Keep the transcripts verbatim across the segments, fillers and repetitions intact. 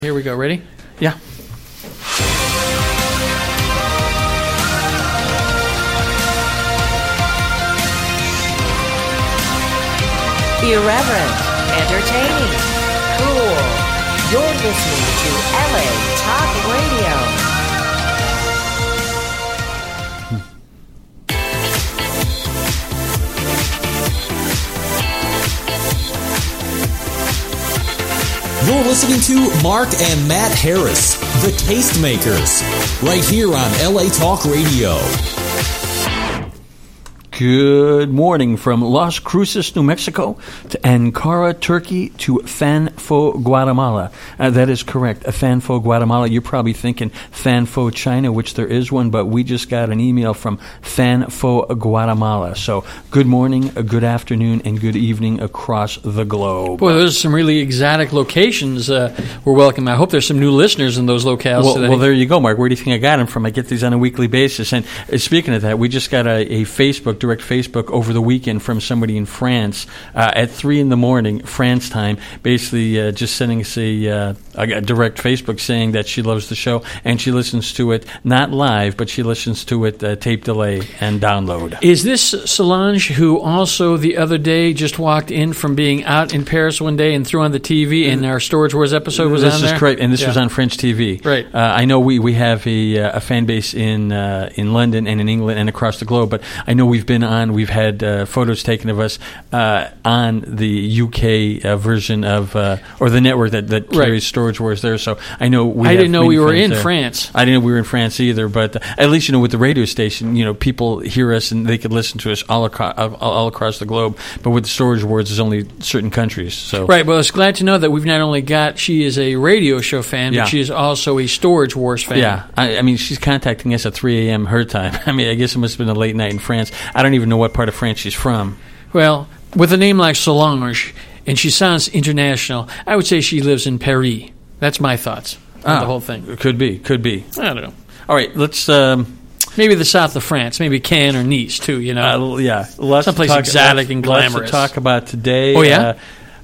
Here we go. Ready? Yeah. Irreverent, entertaining, cool. You're listening to L A Talk Radio. You're listening to Mark and Matt Harris, the Tastemakers, right here on L A Talk Radio. Good morning from Las Cruces, New Mexico, to Ankara, Turkey, to Fanfo, Guatemala. Uh, that is correct. Uh, Fanfo, Guatemala. You're probably thinking Fanfo, China, which there is one, but we just got an email from Fanfo, Guatemala. So good morning, uh, good afternoon, and good evening across the globe. Boy, those are some really exotic locations uh, we're welcome. I hope there's some new listeners in those locales well, today. Well, there you go, Mark. Where do you think I got them from? I get these on a weekly basis. And uh, speaking of that, we just got a, a Facebook, direct Facebook over the weekend from somebody in France uh, at three in the morning, France time, basically uh, just sending us a, uh, a direct Facebook saying that she loves the show and she listens to it, not live, but she listens to it uh, tape delay and download. Is this Solange who also the other day just walked in from being out in Paris one day and threw on the T V and our Storage Wars episode was this on there? This is correct, and this yeah. was on French T V. Right. Uh, I know we, we have a, a fan base in uh, in London and in England and across the globe, but I know we've been on, we've had uh, photos taken of us uh, on the U K uh, version of, uh, or the network that, that carries right. Storage Wars there, so I know we I have didn't know we were in there. France. I didn't know we were in France either, but uh, at least, you know, with the radio station, you know, people hear us and they could listen to us all, aco- all, all across the globe, but with the Storage Wars, there's only certain countries. So Right, well, I was glad to know that we've not only got, she is a radio show fan, yeah. but she is also a Storage Wars fan. Yeah, I, I mean, she's contacting us at three a.m. her time. I mean, I guess it must have been a late night in France. I don't even know what part of France she's from. Well, with a name like Solange, and she sounds international, I would say she lives in Paris. That's my thoughts on oh, the whole thing. Could be, could be. I don't know. All right, let's... Um, maybe the south of France, maybe Cannes or Nice, too, you know. Uh, yeah. Lots someplace to talk, exotic lots, and glamorous. Lots to talk about today. Oh, yeah? Uh,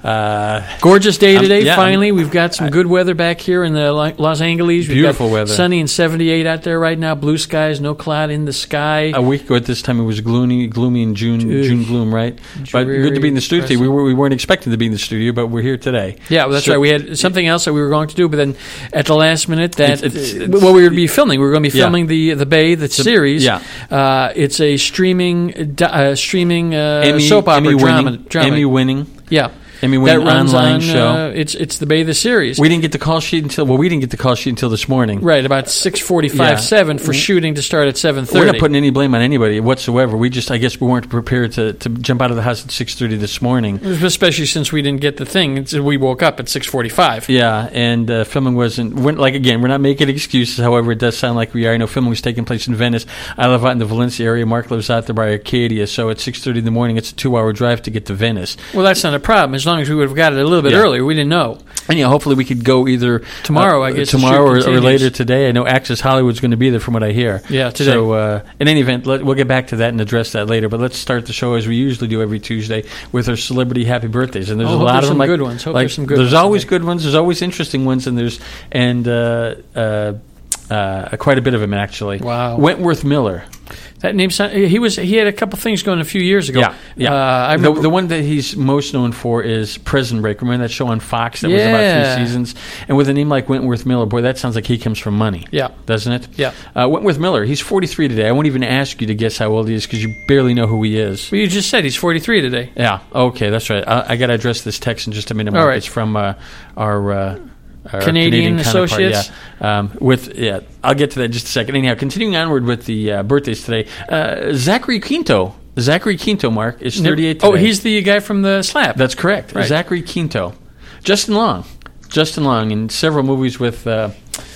Uh, Gorgeous day today, um, yeah, finally. We've got some good weather back here in the Los Angeles. We've beautiful got weather. Sunny and seventy-eight out there right now. Blue skies, no cloud in the sky. A week ago at this time, it was gloomy, gloomy in June, Ugh. June gloom, right? But good to be in the studio. We, were, we weren't expecting to be in the studio, but we're here today. Yeah, well, that's so, right. We had something else that we were going to do, but then at the last minute, that it's, it's, it's, well, we would be filming. We were going to be filming yeah. the the Bay, the series. Yeah, uh, it's a streaming uh, streaming uh, Emmy, soap opera Emmy drama, winning, drama. Emmy winning. Yeah. I mean, that runs online on, show. Uh, it's it's the Bay the series. We didn't get the call sheet until well, we didn't get the call sheet until this morning. Right, about six forty-five, yeah. seven for shooting to start at seven thirty. We're not putting any blame on anybody whatsoever. We just, I guess, we weren't prepared to, to jump out of the house at six thirty this morning. Especially since we didn't get the thing. It's, we woke up at six forty-five. Yeah, and uh, filming wasn't. We're, like again, we're not making excuses. However, it does sound like we are. I know filming was taking place in Venice. I live out in the Valencia area. Mark lives out there by Arcadia. So at six thirty in the morning, it's a two-hour drive to get to Venice. Well, that's not a problem as long as we would have got it a little bit yeah. earlier. We didn't know. And yeah, hopefully we could go either tomorrow. Uh, I guess tomorrow or, or later today. I know Access Hollywood's going to be there, from what I hear. Yeah, today. So uh, in any event, let, we'll get back to that and address that later. But let's start the show as we usually do every Tuesday with our celebrity happy birthdays. And there's oh, a lot there's of them. Some like, good ones. Hope like there's some good. There's ones always today. good ones. There's always interesting ones, and there's and uh, uh, uh, quite a bit of them actually. Wow. Wentworth Miller. That name sound, he was he had a couple things going a few years ago. Yeah, yeah. Uh, I the, remember, the one that he's most known for is Prison Break. Remember that show on Fox that yeah. was about three seasons? And with a name like Wentworth Miller, boy, that sounds like he comes from money. Yeah, doesn't it? Yeah. Uh, Wentworth Miller, he's forty-three today. I won't even ask you to guess how old he is because you barely know who he is. Well, you just said he's forty-three today. Yeah. Okay, that's right. I, I got to address this text in just a minute. Mark. All right. It's from uh, our. Uh, Our Canadian, Canadian Associates. Yeah. Um, with yeah, I'll get to that in just a second. Anyhow, continuing onward with the uh, birthdays today, uh, Zachary Quinto. Zachary Quinto, Mark, is thirty-eight today. Oh, he's the guy from the Slap. That's correct. Right. Zachary Quinto. Justin Long. Justin Long in several movies with. Uh,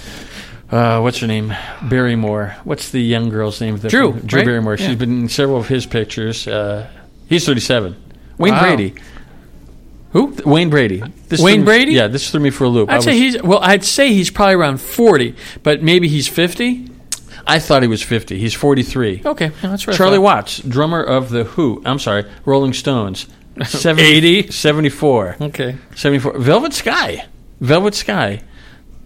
uh, what's her name? Barrymore. What's the young girl's name? Drew. Drew right? Barrymore. Yeah. She's been in several of his pictures. Uh, he's thirty-seven. Wayne Wow. Brady. Who? Wayne Brady. This Wayne threw, Brady? Yeah, this threw me for a loop. I'd I say was, he's well. I'd say he's probably around forty, but maybe he's fifty. I thought he was fifty. He's forty-three. Okay, yeah, that's right. Charlie Watts, drummer of the Who. I'm sorry, Rolling Stones. seventy, eighty? seventy-four. Okay. seventy-four. Velvet Sky. Velvet Sky.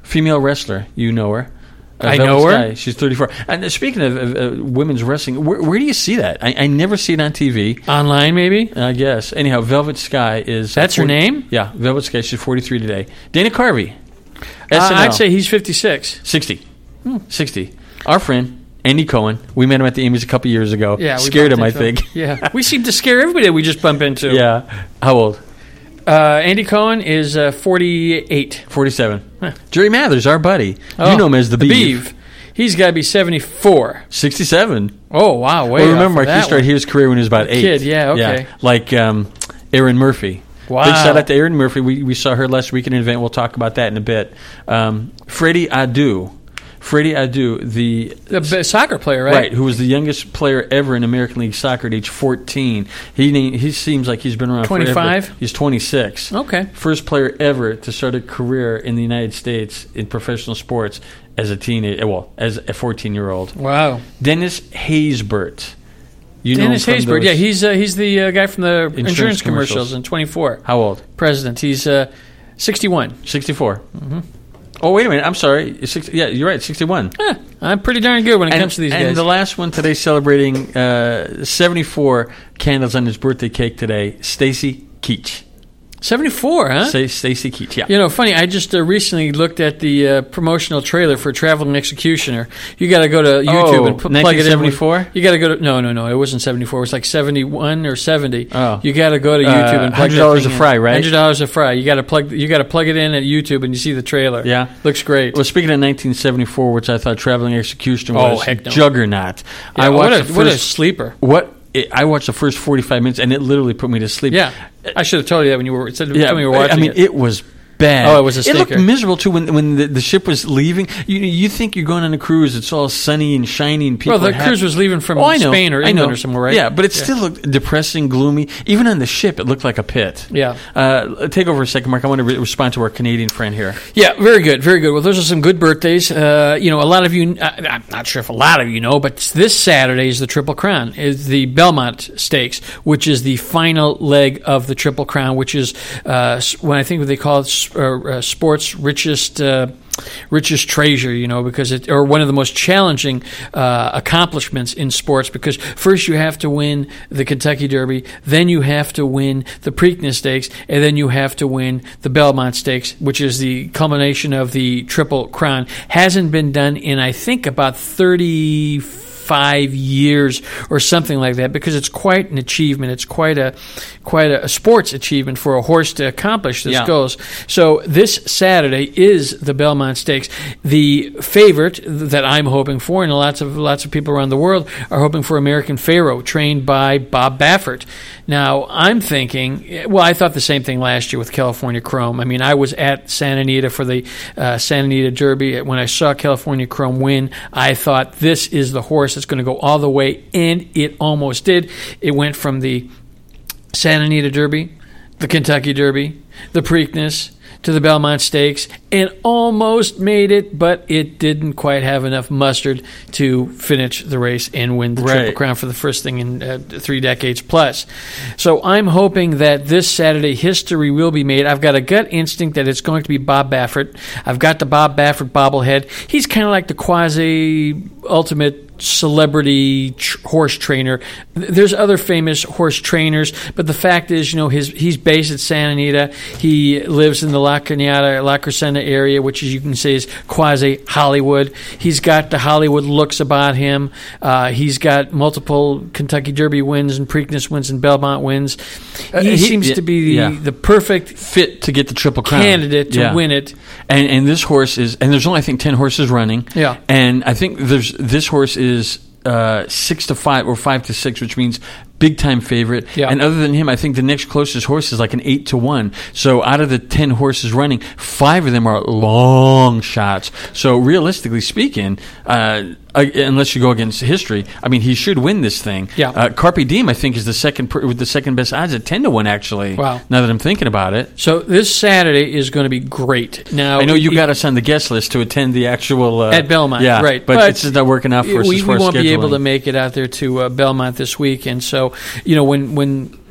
female wrestler. You know her. Uh, I Velvet know her. Sky. She's thirty-four. And uh, speaking of, of uh, women's wrestling, where, where do you see that? I, I never see it on T V. Online, maybe? I guess. Anyhow, Velvet Sky is... That's her forty name? Yeah, Velvet Sky. She's forty-three today. Dana Carvey. Uh, S N L. I'd say he's fifty-six. sixty. Hmm. sixty. Our friend, Andy Cohen. We met him at the Emmys a couple years ago. Yeah, we Scared him, I bumped into think. him. Yeah. We seem to scare everybody that we just bump into. Yeah. How old? Uh, Andy Cohen is uh, forty-eight. forty-seven. Huh. Jerry Mathers, our buddy. Oh, you know him as the, the Beeve. Beeve. He's got to be seventy-four. sixty-seven. Oh, wow. Way Well, off remember, of Mark, he that started one. his career when he was about eight. Kid, yeah, okay. Yeah, like um, Erin Murphy. Wow. Big shout out to Erin Murphy. We we saw her last week in an event. We'll talk about that in a bit. Um, Freddie Adu. Freddie Adu, the... The b- soccer player, right? Right, who was the youngest player ever in American League Soccer at age fourteen. He he seems like he's been around twenty-five? forever. He's twenty-six. Okay. First player ever to start a career in the United States in professional sports as a teenager, well, as a fourteen-year-old. Wow. Dennis Haysbert. You Dennis know him from Haysbert, those- yeah, he's uh, he's the uh, guy from the insurance, Insurance commercials. commercials. in twenty-four. How old? President. He's uh, sixty-one. sixty-four. Mm-hmm. Oh, wait a minute. I'm sorry. Six, yeah, you're right. sixty-one. Eh, I'm pretty darn good when it And, comes to these and guys. the last one today celebrating uh, seventy-four candles on his birthday cake today, Stacy Keach. seventy-four, huh? Say Stacy Keach, yeah. You know, funny, I just uh, recently looked at the uh, promotional trailer for Traveling Executioner. You got to go to YouTube Oh, and pl- plug it in. nineteen seventy-four? You got to go to, no, no, no, it wasn't seventy-four. It was like seventy-one or seventy. Oh. You got to go to Uh, YouTube and plug one hundred dollars that a thing fry, in. right? one hundred dollars a fry. You got to plug you got to plug it in at YouTube and you see the trailer. Yeah. Looks great. Well, speaking of nineteen seventy-four, which I thought Traveling Executioner Oh, was heck no. juggernaut. Yeah, I what, watched a, the what a first, sleeper. what it, I watched the first forty-five minutes, and it literally put me to sleep. Yeah. I should have told you that when you were, said, Yeah, told me you were watching I mean, it. it was bad. Oh, it was a It looked stinker. miserable too when when the, the ship was leaving. You you think you're going on a cruise? It's all sunny and shiny, and people. Well, the are happy. cruise was leaving from Oh, I know, Spain or I England know. or somewhere, right? Yeah, but it Yeah. still looked depressing, gloomy. Even on the ship, it looked like a pit. Yeah. Uh, take over a second, Mark. I want to re- respond to our Canadian friend here. Yeah, very good, very good. Well, those are some good birthdays. Uh, you know, a lot of you, I, I'm not sure if a lot of you know, but this Saturday is the Triple Crown, is the Belmont Stakes, which is the final leg of the Triple Crown, which is uh, when I think what they call it, uh, uh, sports richest. Uh, richest treasure, you know, because it, or one of the most challenging uh, accomplishments in sports, because first you have to win the Kentucky Derby, then you have to win the Preakness Stakes, and then you have to win the Belmont Stakes, which is the culmination of the Triple Crown. Hasn't been done in, I think, about thirty-five years or something like that, because it's quite an achievement. It's quite a quite a, a sports achievement for a horse to accomplish this Yeah. goals. So this Saturday is the Belmont Stakes. The favorite that I'm hoping for, and lots of lots of people around the world are hoping for, American Pharoah, trained by Bob Baffert. Now I'm thinking, well, I thought the same thing last year with California Chrome. I mean, I was at Santa Anita for the uh, Santa Anita Derby. When I saw California Chrome win, I thought this is the horse that's going to go all the way, and it almost did. It went from the Santa Anita Derby, the Kentucky Derby, the Preakness, to the Belmont Stakes, and almost made it, but it didn't quite have enough mustard to finish the race and win the Right. Triple Crown for the first thing in uh, three decades plus. So I'm hoping that this Saturday history will be made. I've got a gut instinct that it's going to be Bob Baffert. I've got the Bob Baffert bobblehead. He's kind of like the quasi-ultimate celebrity tr- horse trainer. Th- There's other famous horse trainers, but the fact is, you know, his he's based at Santa Anita. He lives in the La Cañada, La Crescenta area, which is, you can say, is quasi Hollywood. He's got the Hollywood looks about him. Uh, he's got multiple Kentucky Derby wins and Preakness wins and Belmont wins. He, Uh, he- seems yeah, to be the, yeah. the perfect Fit to get the Triple Crown. candidate to Yeah. win it. And and this horse is, and there's only I think ten horses running. Yeah. And I think there's this horse is uh, six to five or five to six, which means big time favorite. Yeah. And other than him, I think the next closest horse is like an eight to one. So out of the ten horses running, five of them are long shots. So realistically speaking, uh, uh, unless you go against history, I mean, he should win this thing. Yeah. Uh, Carpe Diem, I think, is the second per, with the second best odds at ten to one. Actually. Wow. Now that I'm thinking about it. So this Saturday is going to be great. Now I know you it- got us on the guest list to attend the actual uh, at Belmont, yeah, right? But, it's just not working out for us we, as far we as won't be able scheduling. to make it out there to uh, Belmont this week, and so you know when when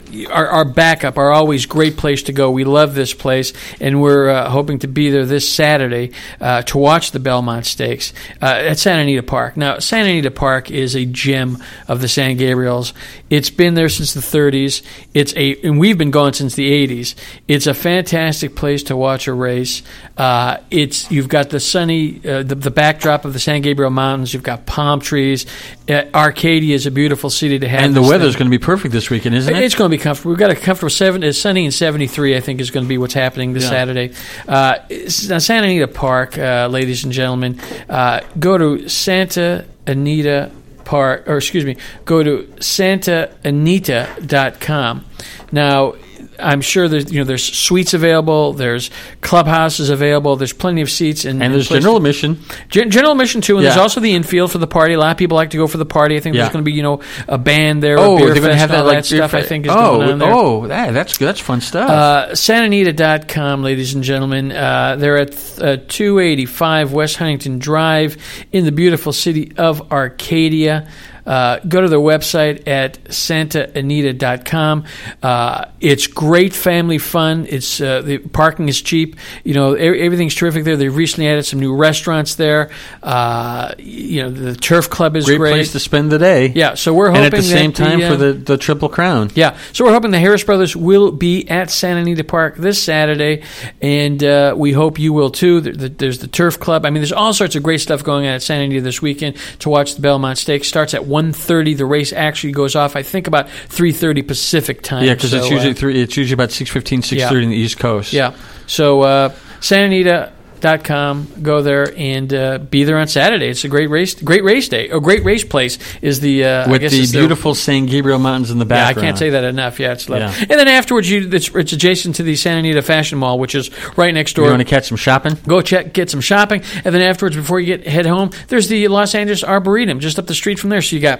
our, our backup, our always great place to go. We love this place, and we're uh, hoping to be there this Saturday uh, to watch the Belmont Stakes uh, at Santa Anita Park. Now, Santa Anita Park is a gem of the San Gabriels. It's been there since the thirties. It's a, and we've been going since the eighties. It's a fantastic place to watch a race. Uh, it's you've got the sunny, uh, the, the backdrop of the San Gabriel Mountains. You've got palm trees. Uh, Arcadia is a beautiful city to have. And the this weather's thing. going to be perfect this weekend, isn't it? It's going to be comfortable. We've got a comfortable seven. It's sunny and seventy-three. I think is going to be what's happening this Yeah. Saturday. Uh, it's- now, Santa Anita Park, uh, ladies and gentlemen, uh, go to Santa Anita Park, or excuse me, go to santa anita dot com. Now, I'm sure there's you know there's suites available, there's clubhouses available, there's plenty of seats, and, And there's places- general admission. Gen- general admission too, and Yeah. there's also the infield for the party. A lot of people like to go for the party. I think Yeah. there's going to be you know a band there. Oh, a beer they're going to fest, have that all like that stuff. beer I fe- think is oh, going on there. Oh, that, that's good. That's fun stuff. Uh, santa anita dot com, ladies and gentlemen. Uh, they're at uh, two eighty-five West Huntington Drive in the beautiful city of Arcadia. Uh, go to their website at santa anita dot com. Uh, it's great family fun. It's uh, the parking is cheap. You know, e- everything's terrific there. They've recently added some new restaurants there. Uh, you know, the Turf Club is Great great. place to spend the day. Yeah, so we're hoping And at the same that time the, uh, for the, the Triple Crown. Yeah, so we're hoping the Harris brothers will be at Santa Anita Park this Saturday, and uh, we hope you will too. There- there- There's the Turf Club. I mean, there's all sorts of great stuff going on at Santa Anita this weekend to watch the Belmont Stakes. Starts at one thirty. The race actually goes off, I think, about three thirty Pacific time. Yeah, because So, it's usually uh, three, it's usually about six fifteen, six thirty Yeah. in the East Coast. yeah. So uh, Santa Anita dot com, go there and uh, be there on Saturday. It's a great race, great race day. A great race place is the uh, I With guess the it's beautiful San Gabriel Mountains in the Yeah, I background. can't say that enough. Yeah, it's lovely. Yeah. And then afterwards, you, it's, it's adjacent to the Santa Anita Fashion Mall, which is right next You door. want to catch some shopping? Go check, get some shopping, and then afterwards, before you get head home, there's the Los Angeles Arboretum just up the street from there. So you got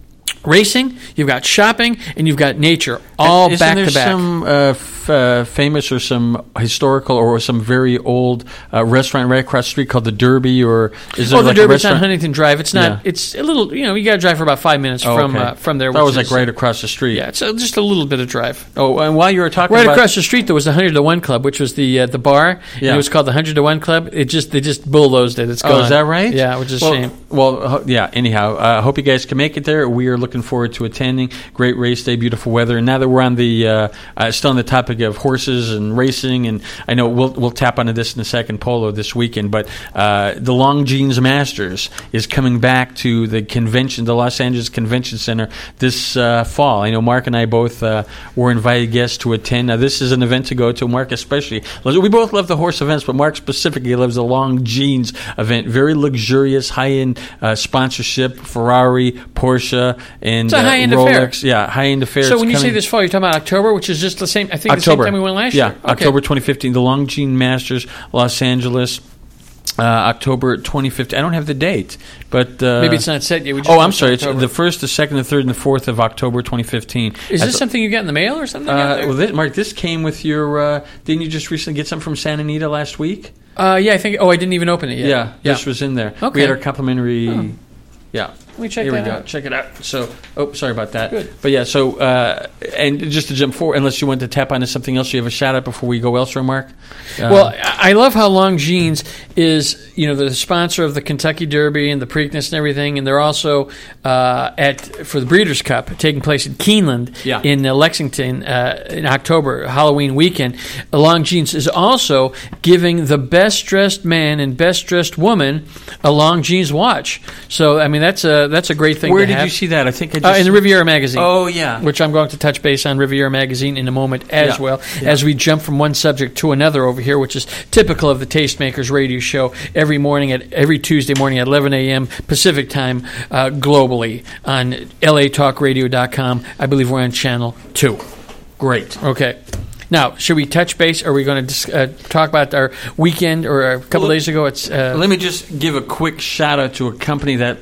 racing, you've got shopping, and you've got nature, all Isn't back there to back. some uh, f- uh, famous or some historical or some very old uh, restaurant right across the street called the Derby? Or is there Oh, the like a Derby's on restaurant? Huntington Drive. It's not. Yeah. It's a little. You know, you got to drive for about five minutes Oh, from okay. uh, from there. That which was like is- right across the street. Yeah, it's uh, just a little bit of drive. Oh, and while you were talking Right about across the street, there was the Hundred to One Club, which was the uh, the bar. And Yeah. it was called the Hundred to One Club. It just they just bulldozed it. It's Oh, gone. is that right? Yeah, which is a well, shame. Well, uh, yeah. Anyhow, I uh, hope you guys can make it there. We are looking forward to attending. Great race day, beautiful weather. And now that we're on the uh, uh, still on the topic of horses and racing, and I know we'll we'll tap onto this in a second, Polo this weekend. But uh, the Longines Masters is coming back to the convention, the Los Angeles Convention Center this uh, fall. I know Mark and I both uh, were invited guests to attend. Now, this is an event to go to. Mark especially. We both love the horse events, but Mark specifically loves the Longines event. Very luxurious, high-end uh, sponsorship, Ferrari, Porsche, and It's a uh, high-end Rolex. affair. Yeah, high-end affair. So It's when you say coming- this fall, you're talking about October, which is just the same. I think October. the same time we went last yeah, year. Okay. October twenty fifteen, the Longines Masters, Los Angeles. Uh, October twenty fifteen. I don't have the date, but uh, Maybe it's not set yet. We just Oh, went I'm to sorry. It's October. the first, the second, the third, and the fourth of October twenty fifteen. Is At this the- something you got in the mail or something? out Uh, there? well, this, Mark, this came with your. Uh, didn't you just recently get something from Santa Anita last week? Uh, yeah, I think. Oh, I didn't even open it yet. Yeah, this was in there. Okay. We had our complimentary. Oh. Yeah. Let me check Here that we go. out. Check it out. So, oh, sorry about that. Good. But yeah, so uh, and just to jump forward, unless you want to tap onto something else, you have a shout out before we go elsewhere, Mark. Uh, Well, I I love how Longines is, you know, the sponsor of the Kentucky Derby and the Preakness and everything, and they're also uh, at for the Breeders' Cup taking place in Keeneland Yeah. in uh, Lexington uh, in October, Halloween weekend. Longines is also giving the best dressed man and best dressed woman a Longines watch. So, I mean, that's a that's a great thing. where to did have. you see that? I think I Uh, just in the Riviera magazine. Oh yeah. Which I'm going to touch base on Riviera Magazine in a moment as Yeah. well, Yeah. as we jump from one subject to another over here, which is typical of the Tastemakers radio show every morning at every Tuesday morning at eleven a.m. Pacific time uh, globally on L A talk radio dot com. I believe we're on channel two. Great. Okay. Now, should we touch base? Are we going to uh, talk about our weekend or a couple Well, days ago? It's uh, Let me just give a quick shout out to a company that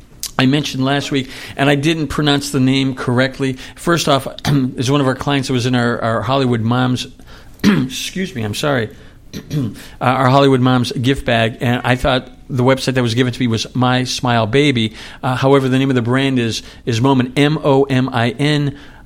I mentioned last week, and I didn't pronounce the name correctly. First off, is one of our clients that was in our, our Hollywood Moms. excuse me, I'm sorry. uh, our Hollywood Moms gift bag, and I thought the website that was given to me was My Smile Baby. Uh, however, the name of the brand is is Moment, M O M I N.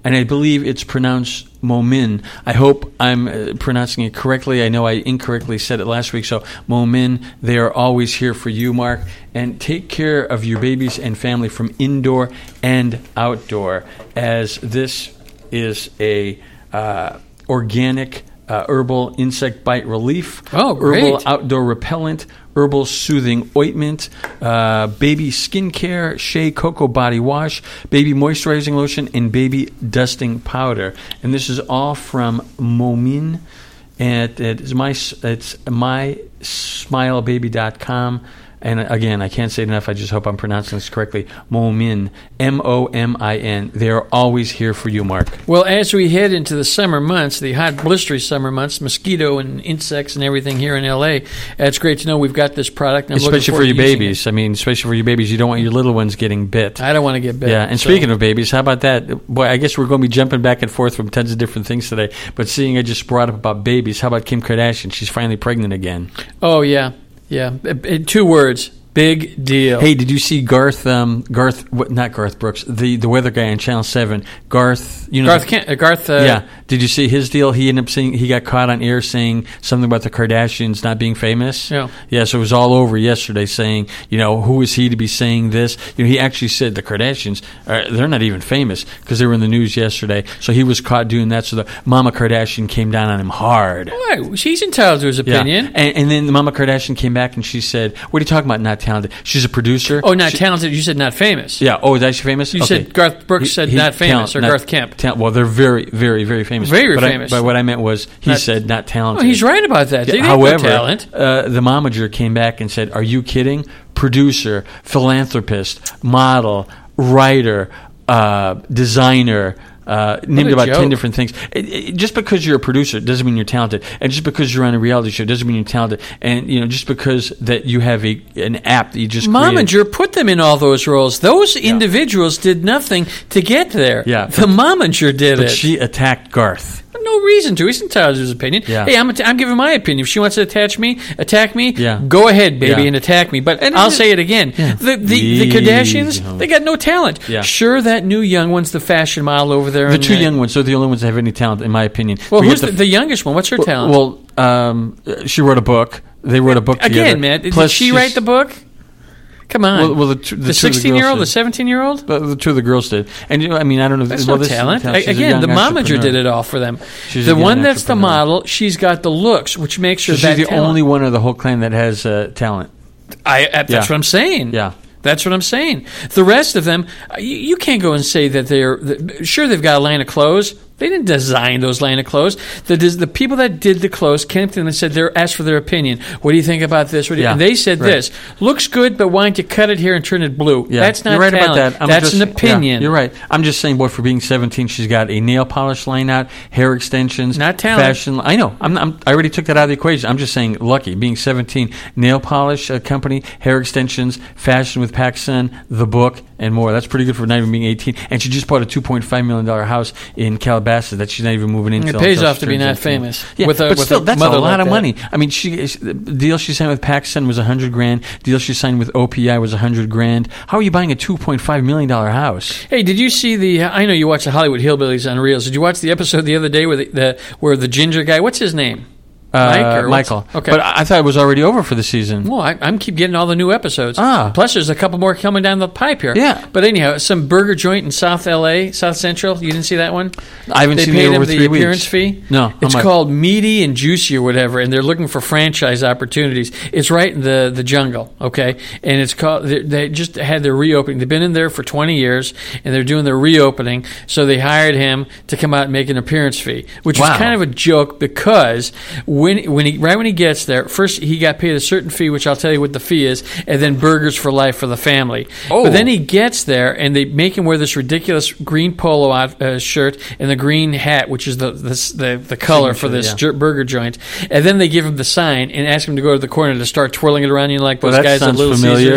and I believe it's pronounced Momin. I hope I'm uh, pronouncing it correctly. I know I incorrectly said it last week. So Momin, they are always here for you, Mark. And take care of your babies and family from indoor and outdoor, as this is a uh, organic uh, herbal insect bite relief, oh, great. herbal outdoor repellent, herbal soothing ointment, uh, baby skincare, Shea Cocoa body wash, baby moisturizing lotion, and baby dusting powder. And this is all from Momin. And it's my it's my smile baby dot com. And again, I can't say it enough. I just hope I'm pronouncing this correctly. Momin, M O M I N. They are always here for you, Mark. Well, as we head into the summer months, the hot, blistery summer months, mosquito and insects and everything here in L A, it's great to know we've got this product. And I'm especially for your babies. It. I mean, especially for your babies. You don't want your little ones getting bit. I don't want to get bit. Yeah, and so. Speaking of babies, how about that? Boy, I guess we're going to be jumping back and forth from tons of different things today. But seeing I just brought up about babies, how about Kim Kardashian? She's finally pregnant again. Oh, yeah. Yeah. In two words. Big deal. Hey, did you see Garth? Um, Garth, what, not Garth Brooks, the the weather guy on Channel Seven. Garth, you know, Garth. The, Can, uh, Garth. Uh, yeah. Did you see his deal? He ended up saying he got caught on air saying something about the Kardashians not being famous. Yeah. Yeah. So it was all over yesterday, saying, you know, who is he to be saying this? You know, he actually said the Kardashians are, they're not even famous because they were in the news yesterday. So he was caught doing that. So the Mama Kardashian came down on him hard. Why? She's entitled to his opinion. Yeah. And, and then the Mama Kardashian came back and she said, "What are you talking about? Not talented? She's a producer." Oh, not she, talented. You said not famous. Yeah. Oh, is that she famous? You okay. said Garth Brooks said he, not famous talent, or not, Garth Kemp. Ta- well, they're very, very, very famous. Very but famous. I, but what I meant was he not, said not talented. Well, he's right about that. They Yeah, have however, no talent. Uh, the momager came back and said, "Are you kidding? Producer, philanthropist, model, writer, uh, designer." Uh, named about joke. ten different things. It, it, just because you're a producer doesn't mean you're talented, and just because you're on a reality show doesn't mean you're talented. And you know, just because that you have a an app that you just Momager created. put them in all those roles. Those yeah. individuals did nothing to get there. Yeah, the Momager did but it. But she attacked Garth. No reason to. He's entitled to his opinion. Yeah. Hey, I'm, att- I'm giving my opinion. If she wants to attach me, attack me, yeah. go ahead, baby, yeah. and attack me. But and I'll it, say it again. Yeah. The, the, the Kardashians, they got no talent. Yeah. Sure, that new young one's the fashion model over there. The in two the, young ones are the only ones that have any talent, in my opinion. Well, we who's the, the, the youngest one? What's her well, talent? Well, um, she wrote a book. They wrote a book again, together. man. Did Plus she write the book? Come on. Well, well the, two, the, the sixteen-year-old, the seventeen-year-old? The, the two of the girls did. And, you know, I mean, I don't know. That's well, no this talent. talent. Again, the momager did it all for them. She's the one that's the model, she's got the looks, which makes her she's that the talent. only one of the whole clan that has uh, talent. I, that's yeah. what I'm saying. Yeah. That's what I'm saying. The rest of them, you, you can't go and say that they're that, sure they've got a line of clothes. They didn't design those line of clothes. The the people that did the clothes came to them and said they asked for their opinion. What do you think about this? What do you, yeah. And they said right. this looks good, but why don't you cut it here and turn it blue? Yeah. That's not you're right talent. about that. I'm That's just, an opinion. Yeah, you're right. I'm just saying, boy, for being seventeen, she's got a nail polish line out, hair extensions, not talent. Fashion. I know. I'm, I'm, I already took that out of the equation. I'm just saying, lucky being seventeen, nail polish uh, company, hair extensions, fashion with PacSun, the book, and more. That's pretty good for not even being eighteen. And she just bought a two point five million dollar house in Calabasas that she's not even moving into. It pays off to be not famous. Yeah, with a, but with still, a that's a lot like of that. money. I mean, she the deal she signed with PacSun was a hundred grand. Deal she signed with O P I was a hundred grand. How are you buying a two point five million dollar house? Hey, did you see the? I know you watch the Hollywood Hillbillies on Reels. Did you watch the episode the other day where the, the where the ginger guy? What's his name? Mike Uh, or Michael. Okay. But I thought it was already over for the season. Well, I, I'm keep getting all the new episodes. Ah. Plus, there's a couple more coming down the pipe here. Yeah. But anyhow, some burger joint in South L A, South Central. You didn't see that one? I haven't they seen paid it over him the three appearance weeks. fee. No. How It's much? called Meaty and Juicy or whatever, and they're looking for franchise opportunities. It's right in the, the jungle, okay? And it's called. They, they just had their reopening. They've been in there for twenty years, and they're doing their reopening. So they hired him to come out and make an appearance fee, which Wow. was kind of a joke because when when he right when he gets there, first he got paid a certain fee, which I'll tell you what the fee is, and then burgers for life for the family. Oh. But then he gets there, and they make him wear this ridiculous green polo out, uh, shirt and the green hat, which is the the the, the color for this yeah. jer- burger joint. And then they give him the sign and ask him to go to the corner to start twirling it around, you know, like those Well, that guys at sounds Little familiar. Caesars.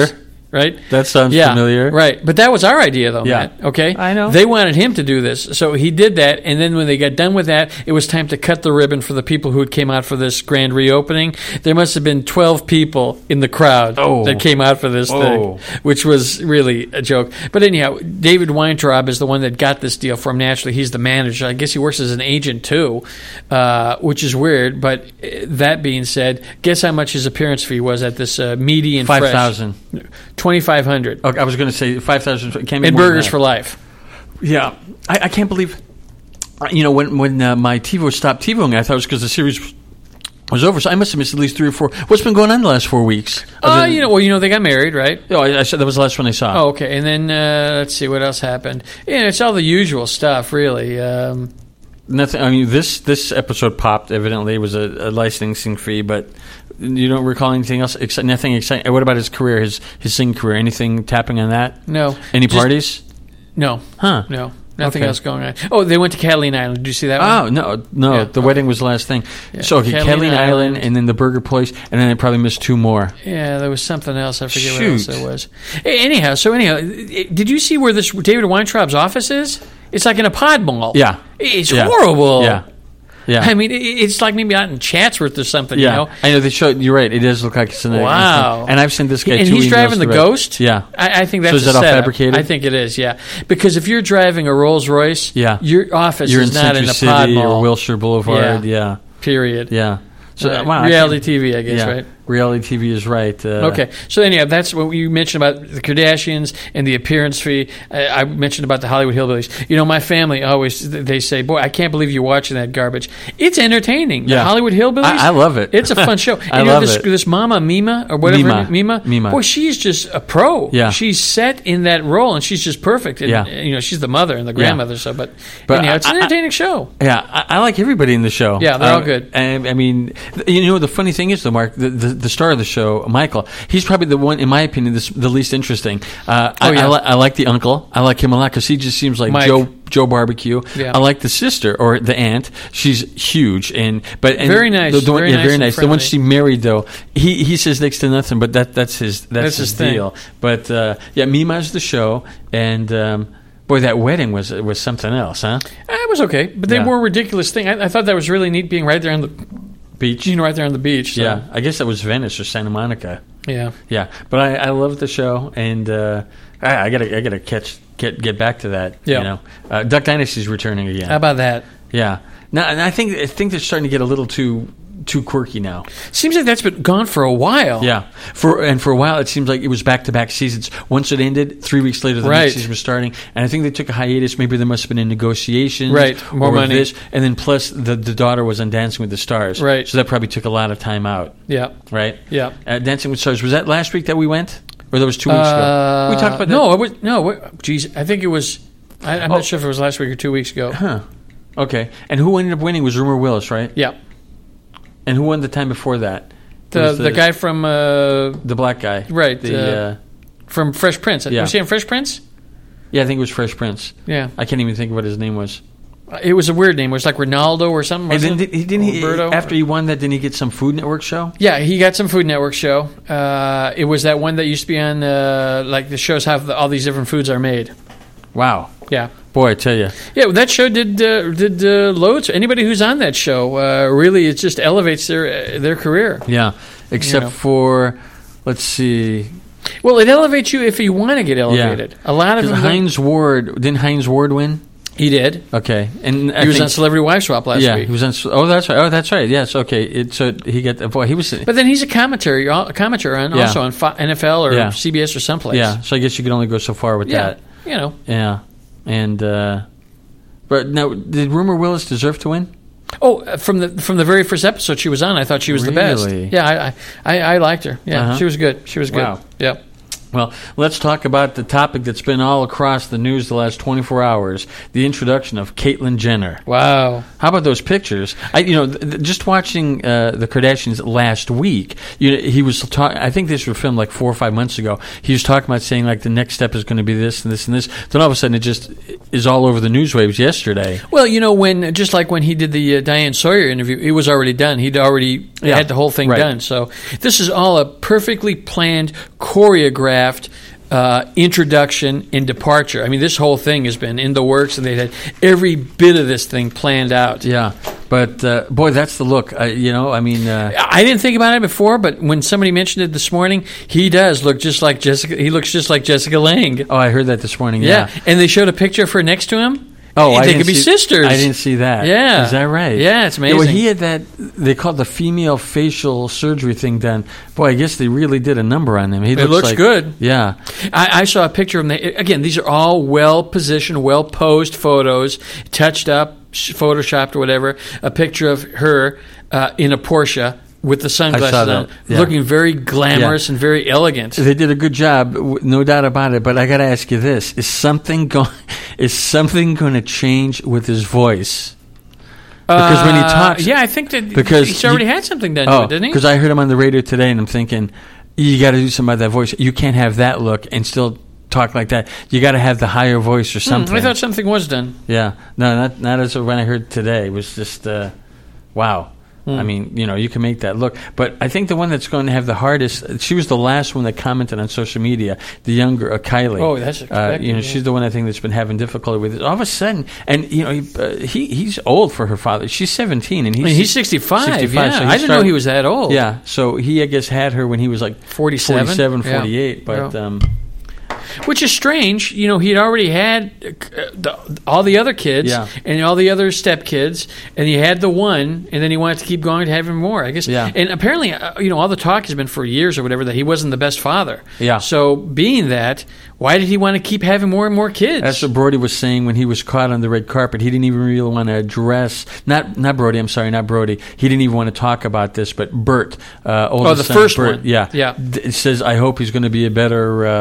right? That sounds yeah, familiar. Right. But that was our idea, though, Yeah. Matt. Okay? I know. They wanted him to do this. So he did that. And then when they got done with that, it was time to cut the ribbon for the people who had came out for this grand reopening. There must have been twelve people in the crowd Oh. that came out for this Oh. thing, which was really a joke. But anyhow, David Weintraub is the one that got this deal for him. Naturally, he's the manager. I guess he works as an agent, too, uh, which is weird. But uh, that being said, guess how much his appearance fee was at this uh, meaty and Five fresh? thousand. twenty-five hundred. Okay, I was going to say five thousand. Can't be And more than burgers that. for life. Yeah, I, I can't believe. You know, when when uh, my TiVo stopped TiVoing, I thought it was because the series was over. So I must have missed at least three or four. What's been going on the last four weeks? Uh, Other than- you know, well, you know, they got married, right? Oh, I, I said that was the last one I saw. Oh, okay. And then uh, let's see what else happened. Yeah, it's all the usual stuff, really. Um, Nothing. I mean, this this episode popped. Evidently, it was a, a licensing fee, but you don't recall anything else. Except nothing exciting. What about his career? His his singing career? Anything tapping on that? no. Any Just- parties? No. Huh? No. Nothing Okay. else going on. Oh, they went to Catalina Island. Did you see that one? Oh no, no. Yeah, the okay. wedding was the last thing. Yeah. So okay, Catalina Catalina Island, Island. and then the burger place, and then I probably missed two more. Yeah, there was something else. I forget Shoot. what else there was. Hey, anyhow, so anyhow, i- did you see where this David Weintraub's office is? It's like in a pod mall. Yeah. It's Yeah. horrible. Yeah, yeah. I mean, i- it's like maybe out in Chatsworth or something, yeah, you know? I know they showed. You're right. It does look like it's in there. Wow. And I've sent this guy. And two he's emails driving the direct. Ghost? Yeah. I, I think that's So is a that all setup. fabricated? I think it is, yeah. Because if you're driving a Rolls Royce, Yeah. your office You're in is not Century in a City pod mall. or Wilshire Boulevard. Yeah, Period. yeah. So Uh, wow, I reality can't- T V, I guess, yeah. right? Reality T V is right. Uh, Okay, so anyhow, that's what you mentioned about the Kardashians and the appearance fee. I, I mentioned about the Hollywood Hillbillies. You know, my family always they say, "Boy, I can't believe you're watching that garbage." It's entertaining. The Yeah. Hollywood Hillbillies. I- I love it. It's a fun show. And I you know, love this, it. This Mama Mima or whatever, Mima. Mima, Mima. Boy, she's just a pro. Yeah. she's set in that role, and she's just perfect. And, Yeah. you know, she's the mother and the grandmother. So, but, But anyhow, it's an I- I- entertaining show. Yeah, I, I like everybody in the show. Yeah, they're all Um, good. And I mean, th- you know, the funny thing is, though, Mark, the, the, the star of the show, Michael, he's probably the one, in my opinion, this, the least interesting. Uh, I, Oh, yeah. I, li- I like the uncle. I like him a lot because he just seems like Mike. Joe Joe Barbecue. Yeah. I like the sister or the aunt. She's huge and but and Very nice, The, the one, very yeah, nice very and nice. The one friendly. she married, though, he he says next to nothing. But that that's his that's, That's his, his thing. deal. But uh, yeah, Mima's the show, and um, boy, that wedding was was something else, huh? Uh, It was okay, but they Yeah. wore a ridiculous thing. I, I thought that was really neat being right there on the Beach. you know, right there on the beach. So, Yeah, I guess that was Venice or Santa Monica. yeah. Yeah, but I, I love the show, and uh, I, I gotta I gotta catch get get back to that. Yeah. You know, uh, Duck Dynasty's returning again. How about that? yeah. Now, and I think I think they're starting to get a little too too quirky now. Seems like that's been gone for a while. Yeah, for and for a while it seems like it was back to back seasons. Once it ended, three weeks later the Right. next season was starting, and I think they took a hiatus. Maybe there must have been a negotiations, Right. More or money. This, and then plus the the daughter was on Dancing with the Stars, Right. So that probably took a lot of time out, Yeah. right? Yeah. Uh, Dancing with Stars was that last week that we went, or that was two weeks Uh, ago? We talked about that. no, it was no. What, geez, I think it was. I, I'm Oh. not sure if it was last week or two weeks ago. Huh. Okay. And who ended up winning was Rumor Willis, right? Yeah, And who won the time before that? the Was the, guy from uh, the black guy, Right, The uh, uh, from Fresh Prince. Yeah. Was he on Fresh Prince? yeah, I think it was Fresh Prince. Yeah, I can't even think of what his name was. it was a weird name. It was like Ronaldo or something. And then wasn't did, it? he didn't he, Roberto? after he won that, didn't he get some Food Network show? Yeah, he got some Food Network show. Uh, it was that one that used to be on, uh, like the shows how the, all these different foods are made. Wow, Yeah, boy, I tell you, yeah. Well, that show did uh, did uh, loads. Anybody who's on that show uh, really, it just elevates their uh, their career. yeah. Except know. for, let's see, Well, it elevates you if you want to get elevated. A lot of because them. Heinz Ward didn't Heinz Ward win? He did. Okay, and I He was think, on Celebrity Wife Swap last yeah, week. he was on. Oh, that's right. Oh, that's right. Yes, okay. It, so he got boy. He was. But then he's a commentary, a commentator on Yeah. also on Fo- N F L or Yeah. C B S or someplace. Yeah, so I guess you could only go so far with yeah. that. You know. Yeah, and uh, but now, did Rumor Willis deserve to win? Oh, uh, from the from the very first episode she was on, I thought she was the best. Really? Yeah, I I, I, I liked her. Yeah, Uh-huh. she was good. She was good. Wow. Yeah. Well, let's talk about the topic that's been all across the news the last twenty-four hours: the introduction of Caitlyn Jenner. Wow. How about those pictures? I, you know, th- th- just watching uh, the Kardashians last week. You know, he was talking. I think this was filmed like four or five months ago. He was talking about saying like the next step is going to be this and this and this. Then all of a sudden, it just is all over the news waves yesterday. Well, you know, when just like when he did the uh, Diane Sawyer interview, it was already done. He'd already Yeah. had the whole thing Right. done. So this is all a perfectly planned, choreographed uh, introduction and departure. I mean, this whole thing has been in the works, and they had every bit of this thing planned out. Yeah, but uh, boy, that's the look. Uh, you know, I mean, uh, I didn't think about it before, but when somebody mentioned it this morning, he does look just like Jessica. He looks just like Jessica Lange. Oh, I heard that this morning. Yeah, yeah. And they showed a picture of her next to him. Oh, they I could be see, sisters. I didn't see that. Yeah, is that right? Yeah, it's amazing. Yeah, well, he had that. They call it the female facial surgery thing done. Boy, I guess they really did a number on him. He it looks, looks like, good. Yeah, I, I saw a picture of him. They, again, these are all well positioned, well posed photos, touched up, photoshopped or whatever. A picture of her uh, in a Porsche with the sunglasses on, yeah. looking very glamorous yeah. and very elegant. They did a good job, no doubt about it. But I got to ask you this: Is something going? Is something going to change with his voice? Because when he talks, uh, yeah, I think that because he's already he, had something done oh, to it, didn't he? Because I heard him on the radio today, and I'm thinking, you got to do something about that voice. You can't have that look and still talk like that. You got to have the higher voice or something. Hmm, I thought something was done. Yeah, no, not not as when I heard today. It was just uh, wow. Hmm. I mean, you know, you can make that look. But I think the one that's going to have the hardest, she was the last one that commented on social media, the younger uh, Kylie. Oh, that's expected, uh, You know, yeah. she's the one I think that's been having difficulty with it. All of a sudden, and, you know, he, uh, he he's old for her father. She's seventeen, and he's, I mean, he's sixty-five, sixty-five, yeah. so he I didn't started- know he was that old. Yeah, so he, I guess, had her when he was like forty-seven? forty-seven, Yeah. forty-eight. But, Yeah. um, Which is strange. You know, he'd already had uh, the, all the other kids Yeah. and all the other stepkids, and he had the one, and then he wanted to keep going to have him more, I guess. Yeah. And apparently, uh, you know, all the talk has been for years or whatever that he wasn't the best father. Yeah. So being that, why did he want to keep having more and more kids? That's what Brody was saying when he was caught on the red carpet. He didn't even really want to address not not Brody. I'm sorry, not Brody. He didn't even want to talk about this. But Bert, uh, oldest Oh, the son, first Bert, one. yeah, Yeah. d- it says, "I hope he's going to be a better." Uh,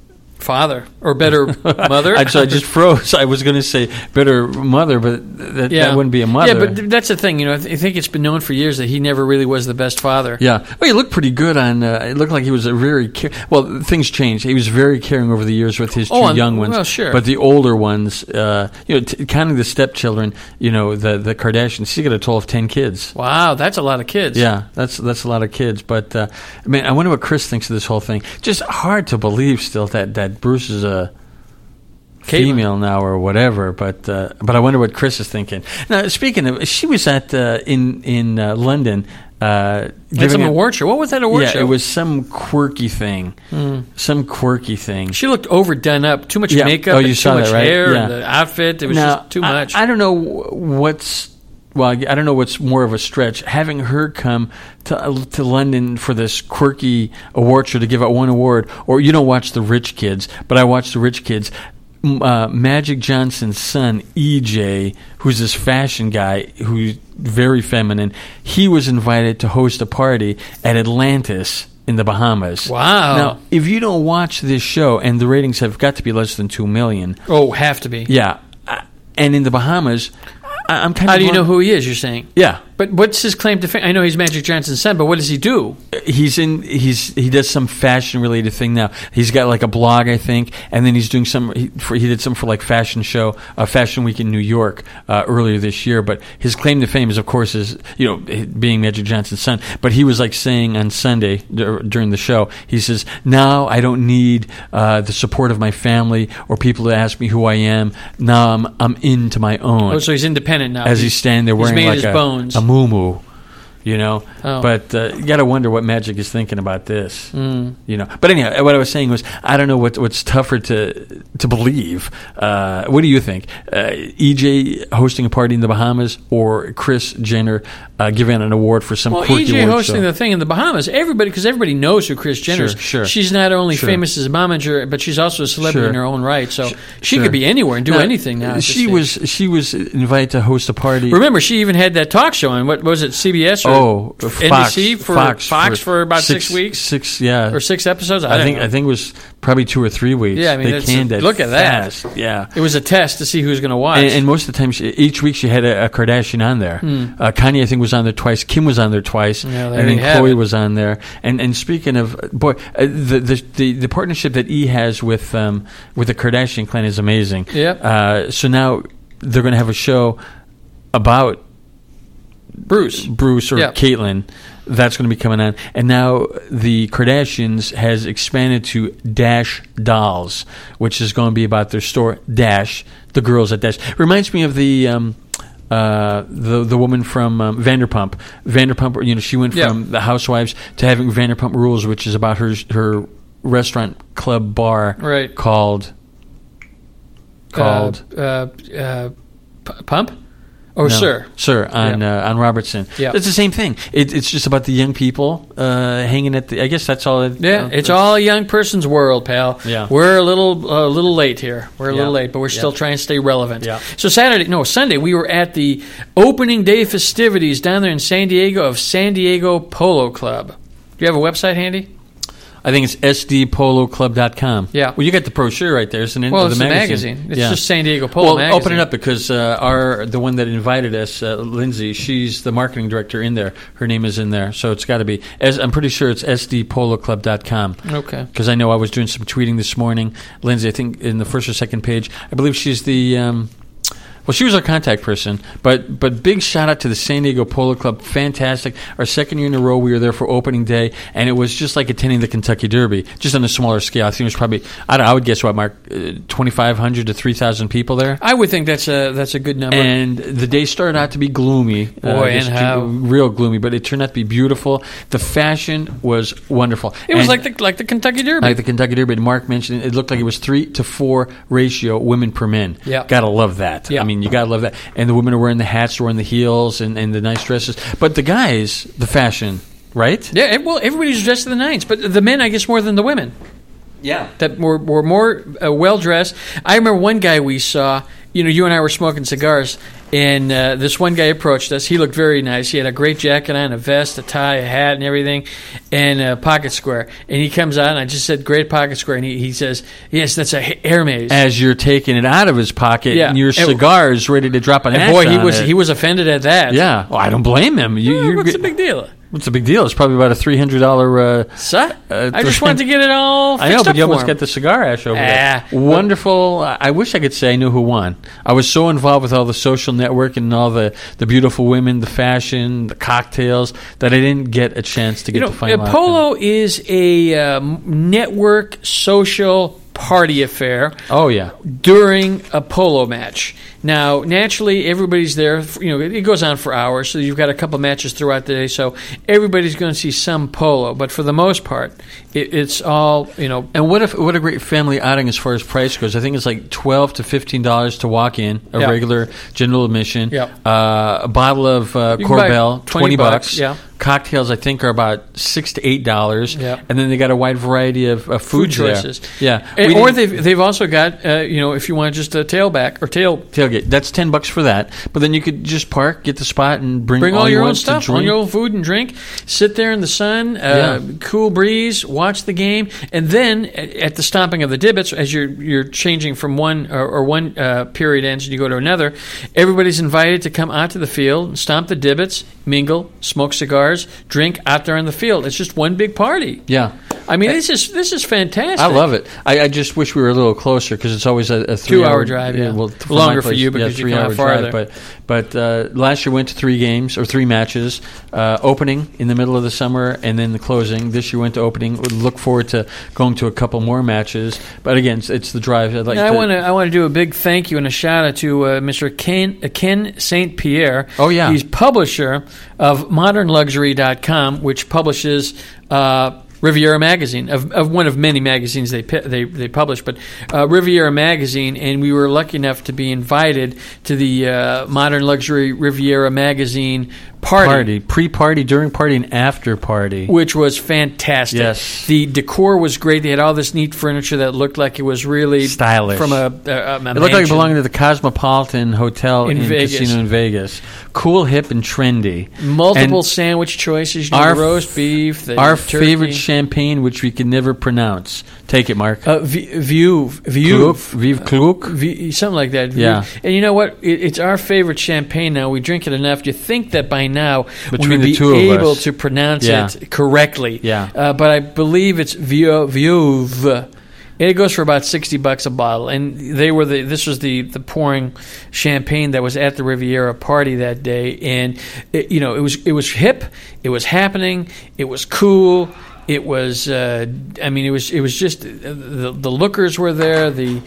Father or better mother. I, so I just froze. I was going to say better mother, but that, that wouldn't be a mother. Yeah, but th- that's the thing. You know, I, th- I think it's been known for years that he never really was the best father. Yeah. Well, he looked pretty good on. Uh, it looked like he was a very care- well. Things changed. He was very caring over the years with his two Oh, on- young ones. well, sure. But the older ones, uh, you know, t- counting the stepchildren, you know, the the Kardashians, she got a total of ten kids. Wow, that's a lot of kids. Yeah, that's that's a lot of kids. But uh, I mean, I wonder what Chris thinks of this whole thing. Just hard to believe still that, that Bruce is a Caitlin. female now or whatever. But uh, but I wonder what Chris is thinking. Now, speaking of, she was at uh, in in uh, London. Uh, That's giving some a- award show. What was that award yeah, show? it was some quirky thing. Mm. Some quirky thing. She looked overdone up. Too much Yeah. makeup Oh, and you too saw much that, right? hair Yeah. and the outfit. It was Now, just too I- much. I, don't know what's well. I don't know what's more of a stretch. Having her come to to London for this quirky award show to give out one award, or you don't watch the Rich Kids, but I watch the Rich Kids. M- Uh, Magic Johnson's son, E J, who's this fashion guy who's very feminine, he was invited to host a party at Atlantis in the Bahamas. Wow. Now, if you don't watch this show, and the ratings have got to be less than two million, Oh, have to be. yeah, uh, and in the Bahamas, I- I'm kind How of do you blown- know who he is, you're saying? Yeah. But what's his claim to fame? I know he's Magic Johnson's son, but what does he do? He's in. He's he does some fashion related thing now. He's got like a blog, I think, and then he's doing some. He, for, he did some for like fashion show, uh, Fashion Week in New York uh, earlier this year. But his claim to fame is, of course, is you know being Magic Johnson's son. But he was like saying on Sunday dur- during the show, he says, "Now I don't need uh, the support of my family or people to ask me who I am. Now I'm I'm into my own." Oh, so he's independent now. As he's standing there he's wearing made like his a, bones. a moo-moo, you know. Oh. But uh, you got to wonder what Magic is thinking about this, Mm. you know. But anyhow, what I was saying was, I don't know what what's tougher to to believe. Uh, what do you think? Uh, E J hosting a party in the Bahamas, or Kris Jenner uh, giving an award for some Well, quirky E J award hosting show? the thing in the Bahamas, everybody, because everybody knows who Kris Jenner is. Sure, sure. She's not only Sure. famous as a momager, but she's also a celebrity Sure. in her own right. So she Sure. could be anywhere and do Now, anything now. at this She stage. was she was invited to host a party. Remember, she even had that talk show on what was it, C B S or Oh, N B C Fox, for Fox, Fox for about six, weeks Six, yeah, or six episodes. I, I don't think know. I think it was probably two or three weeks. Yeah, I mean, they it's- canned it. look at that. fast. Yeah. It was a test to see who's going to watch. And, and most of the time, she, each week she had a, a Kardashian on there. Uh, Kanye, I think, was on there twice. Kim was on there twice. Yeah, there and then you have Khloe it. was on there. And and speaking of boy, uh, the, the the the partnership that E has with um, with the Kardashian clan is amazing. Yep. Uh, so now they're going to have a show about Bruce. Bruce or Yeah. Caitlyn. That's going to be coming on. And now the Kardashians has expanded to Dash Dolls, which is going to be about their store, Dash, the girls at Dash. Reminds me of the... Um, Uh, the the woman from um, Vanderpump, Vanderpump, you know, she went from yeah. the Housewives to having Vanderpump Rules, which is about her her restaurant club bar right. called called uh, uh, uh, P- Pump or no, Sir Sir on yeah. uh, on Robertson. Yeah, it's the same thing. It, it's just about the young people uh, hanging at the. I guess that's all. It, yeah, uh, it's all a young person's world, pal. Yeah, we're a little a uh, little late here. We're a yeah. little late, but we're still yeah. trying to stay relevant. Yeah. So Saturday, no Sunday, we were at the opening day festivities down there in San Diego of San Diego Polo Club. Do you have a website handy? I think it's S D polo club dot com. Yeah. Well, you got the brochure right there, isn't it? Well, the it's magazine. the magazine. It's yeah. just San Diego Polo well, magazine. open it up because uh, our the one that invited us, uh, Lindsay, she's the marketing director in there. Her name is in there, so it's got to be. As, I'm pretty sure it's S D polo club dot com. Okay. Because I know I was doing some tweeting this morning. Lindsay, I think in the first or second page, I believe she's the. Um, Well, she was our contact person, but but big shout out to the San Diego Polo Club. Fantastic. Our second year in a row, we were there for opening day, and it was just like attending the Kentucky Derby, just on a smaller scale. I think it was probably, I don't know, I would guess what, Mark, uh, twenty-five hundred to three thousand people there? I would think that's a that's a good number. And the day started out to be gloomy. Boy, uh, and how. Real gloomy, but it turned out to be beautiful. The fashion was wonderful. It was And like the like the Kentucky Derby. Like the Kentucky Derby. And Mark mentioned it, it looked like it was three to four ratio women per men. Yeah. Gotta love that. Yeah. I mean, you gotta love that. And the women are wearing the hats, wearing the heels, and, and the nice dresses. But the guys, the fashion, right? Yeah, well, everybody's dressed to the nines, but the men, I guess, more than the women. Yeah. That were, were more uh, well-dressed. I remember one guy we saw, you know, you and I were smoking cigars, and uh, this one guy approached us. He looked very nice. He had a great jacket on, a vest, a tie, a hat, and everything, and a pocket square. And he comes out, and I just said, great pocket square. And he, he says, yes, that's a Hermes. As you're taking it out of his pocket, Yeah. and your And- cigar is ready to drop an and ash boy, he on was it. he was offended at that. Yeah. Well, I don't blame him. You, Well, you're what's g- the big deal? What's the big deal? It's probably about a three hundred dollars. Uh, Son, uh, I just wanted to get it all fixed I know, up but you for almost him. got the cigar ash over Ah, there. Wonderful. I wish I could say I knew who won. I was so involved with all the social networking and all the, the beautiful women, the fashion, the cocktails, that I didn't get a chance to get You know, to find uh, out. Polo is a um, network social party affair Oh, yeah. during a polo match. Now, naturally, everybody's there. You know, it goes on for hours, so you've got a couple matches throughout the day. So everybody's going to see some polo, but for the most part, it, it's all you know. And what if what a great family outing as far as price goes. I think it's like twelve to fifteen dollars to walk in, a Yeah. regular general admission. Yeah. Uh, a bottle of uh, You can buy Corbel, twenty twenty bucks, bucks. yeah. Cocktails, I think, are about six to eight dollars. Yeah. And then they got a wide variety of uh, food Food choices. there. Yeah. And- We or didn't- they've they've also got uh, you know if you want just a tailback or tail. tailgate. That's ten bucks for that. But then you could just park, get the spot, and bring, Bring all, all you your own want stuff, to all drink. your own food and drink. Sit there in the sun, uh, Yeah. cool breeze, watch the game, and then at at the stomping of the divots, as you're you're changing from one or, or one uh, period ends and you go to another, everybody's invited to come out to the field, stomp the divots, mingle, smoke cigars, drink out there on the field. It's just one big party. Yeah. I mean, this is this is fantastic. I love it. I, I just wish we were a little closer because it's always a, a three Two-hour hour drive, yeah. well, from Longer my for place, you yeah, because you three come hour out farther. drive, But but uh, last year went to three games or three matches, uh, opening in the middle of the summer and then the closing. This year went to opening. Would look forward to going to a couple more matches. But again, it's, it's the drive. I'd like Now, I to, want to I want to do a big thank you and a shout out to uh, Mister Ken uh, Ken Saint Pierre. Oh, yeah. He's publisher of modern luxury dot com, which publishes uh, Riviera Magazine, of, of one of many magazines they pi- they they publish, but uh, Riviera Magazine, and we were lucky enough to be invited to the uh, Modern Luxury Riviera Magazine party. party, pre-party, during party, and after party. Which was fantastic. Yes. The decor was great. They had all this neat furniture that looked like it was really Stylish. from a, a, a It looked like it mansion. belonged to the Cosmopolitan Hotel In in, Vegas. Casino in Vegas. Cool, hip, and trendy. Multiple And sandwich choices. You know, our the roast beef, the Our turkey. favorite champagne, which we can never pronounce. Take it, Mark. Uh, v- view, view, Kluk, Vive Kluk. v- something like that. View. Yeah. And you know what? It, it's our favorite champagne now. We drink it enough. You think that by now Between we would the be two of able us. to pronounce Yeah. it correctly. Yeah. Uh, but I believe it's Vieux, Vieuve. It goes for about sixty bucks a bottle, and they were the. This was the, the pouring champagne that was at the Riviera party that day, and it, you know it was it was hip, it was happening, it was cool, it was. Uh, I mean, it was it was just the the lookers were there. The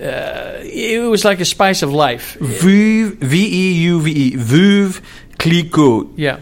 uh, it was like a spice of life. Veuve, V E U V E, Veuve Clicquot. Yeah.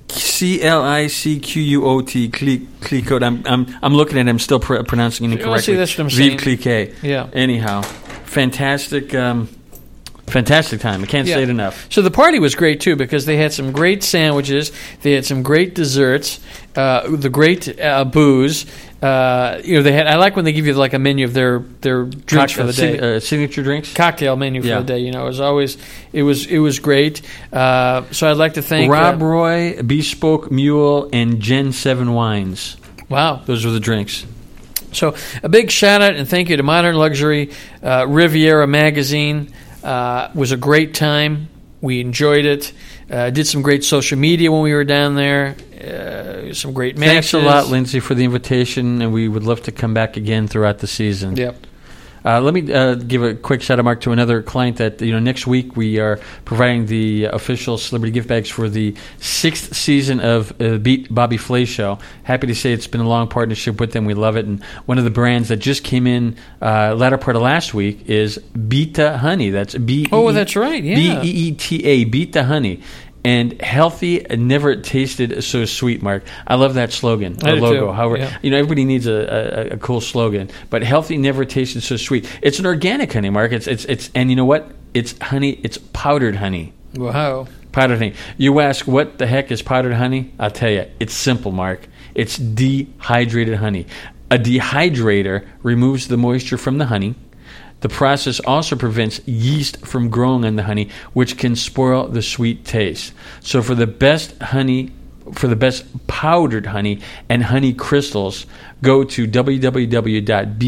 C L I C Q U O T, Clicquot. I'm I'm I'm looking at it. I'm still pr- pronouncing it incorrectly. Well, see, that's what I'm saying. Vive Clicquot. Yeah. Anyhow, fantastic, um, fantastic time. I can't Yeah. say it enough. So the party was great too because they had some great sandwiches, they had some great desserts, uh, the great uh, booze. Uh, you know, they had. I like when they give you like a menu of their their drinks Cock- for the day. sig- uh, signature drinks. Cocktail menu for Yeah. the day. You know, it was always it was it was great. Uh, so I'd like to thank Rob uh, Roy, Bespoke Mule, and Gen Seven Wines. Wow. Those were the drinks. So a big shout out and thank you to Modern Luxury uh, Riviera Magazine. Uh, was a great time. We enjoyed it. Uh, did some great social media when we were down there. Uh, some great matches. Thanks a lot, Lindsay, for the invitation, and we would love to come back again throughout the season. Yep. Uh, let me uh, give a quick shout out, Mark, to another client that, you know, next week we are providing the official celebrity gift bags for the sixth season of uh, Beat Bobby Flay Show. Happy to say it's been a long partnership with them. We love it. And one of the brands that just came in uh, latter part of last week is Beeta Honey. That's B. Oh, that's right. Yeah. B E E T A, Beeta Honey. And healthy never tasted so sweet, Mark. I love that slogan, I or do logo. too. However, Yeah. you know, everybody needs a, a, a cool slogan. But healthy never tasted so sweet. It's an organic honey, Mark. It's it's it's and you know what? It's honey. It's powdered honey. Wow. Powdered honey. You ask what the heck is powdered honey? I'll tell you. It's simple, Mark. It's dehydrated honey. A dehydrator removes the moisture from the honey. The process also prevents yeast from growing on the honey, which can spoil the sweet taste. So for the best honey, for the best powdered honey and honey crystals, go to w w w dot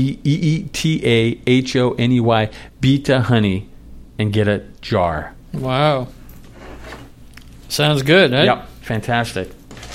beetahoney, Beeta Honey, and get a jar. Wow. Sounds good, right? Yep, fantastic.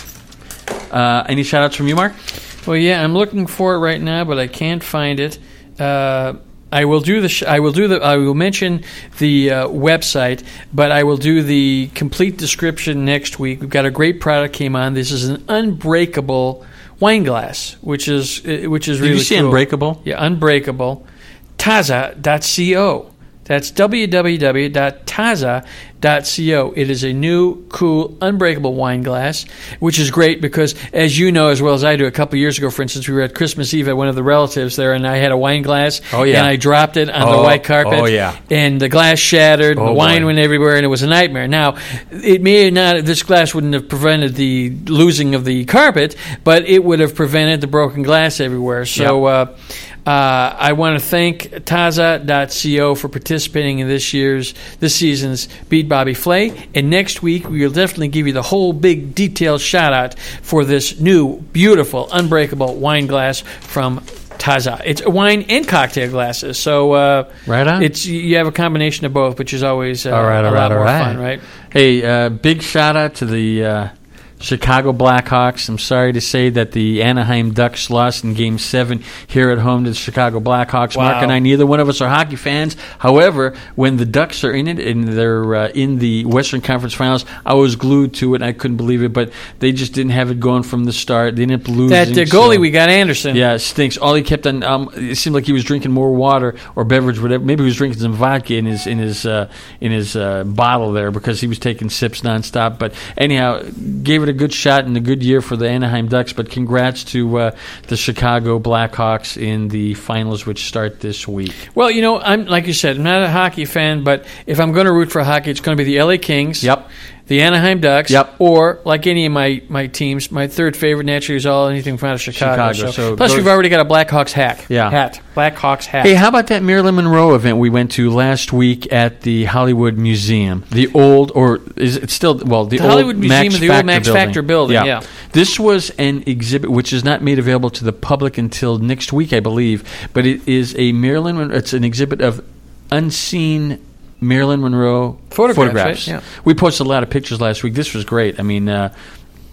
Uh, any shout-outs from you, Mark? Well, yeah, I'm looking for it right now, but I can't find it. Uh, I will do the. Sh- I will do the. I will mention the uh, website, but I will do the complete description next week. We've got a great product came on. This is an unbreakable wine glass, which is uh, which is Did really you say cool. unbreakable? Yeah, unbreakable. Taza dot co. That's w w w dot taza dot co. It is a new, cool, unbreakable wine glass, which is great because, as you know as well as I do, a couple of years ago, for instance, we were at Christmas Eve at one of the relatives there, and I had a wine glass, Oh, yeah. and I dropped it on Oh, the white carpet, oh, yeah. and the glass shattered, and Oh, the wine boy. went everywhere, and it was a nightmare. Now, it may not, this glass wouldn't have prevented the losing of the carpet, but it would have prevented the broken glass everywhere. So, Yep. uh, Uh, I want to thank taza dot co for participating in this year's, this season's Beat Bobby Flay. And next week, we will definitely give you the whole big detailed shout out for this new, beautiful, unbreakable wine glass from Taza. It's wine and cocktail glasses. So, uh, Right on. It's, you have a combination of both, which is always uh, All right, a all lot right, all more right. fun, right? Hey, uh, big shout out to the uh, Chicago Blackhawks. I'm sorry to say that the Anaheim Ducks lost in Game seven here at home to the Chicago Blackhawks. Wow. Mark and I, neither one of us are hockey fans. However, when the Ducks are in it and they're uh, in the Western Conference Finals, I was glued to it. And I couldn't believe it, but they just didn't have it going from the start. They ended up losing. That uh, goalie so- we got, Anderson. Yeah, it stinks. All he kept on, um, it seemed like he was drinking more water or beverage, whatever. Maybe he was drinking some vodka in his in his uh, in his uh, bottle there because he was taking sips nonstop. But anyhow, gave it a good shot and a good year for the Anaheim Ducks. But congrats to uh, the Chicago Blackhawks in the finals, which start this week. Well, you know, I'm like you said, I'm not a hockey fan, but if I'm going to root for hockey, it's going to be the L A Kings. Yep. The Anaheim Ducks, Yep. or like any of my, my teams, my third favorite naturally is all anything from out of Chicago. Chicago, So- so plus, those- we've already got a Blackhawks hat. Yeah. hat, Blackhawks hat. Hey, how about that Marilyn Monroe event we went to last week at the Hollywood Museum? The old, or is it still, well, the, The old Hollywood Museum Max of the old Factor Max building. Factor building, yeah. This was an exhibit which is not made available to the public until next week, I believe, but it is a Marilyn Monroe, it's an exhibit of unseen Marilyn Monroe Photographs, right? Yeah. We posted a lot of pictures last week. This was great. I mean, uh,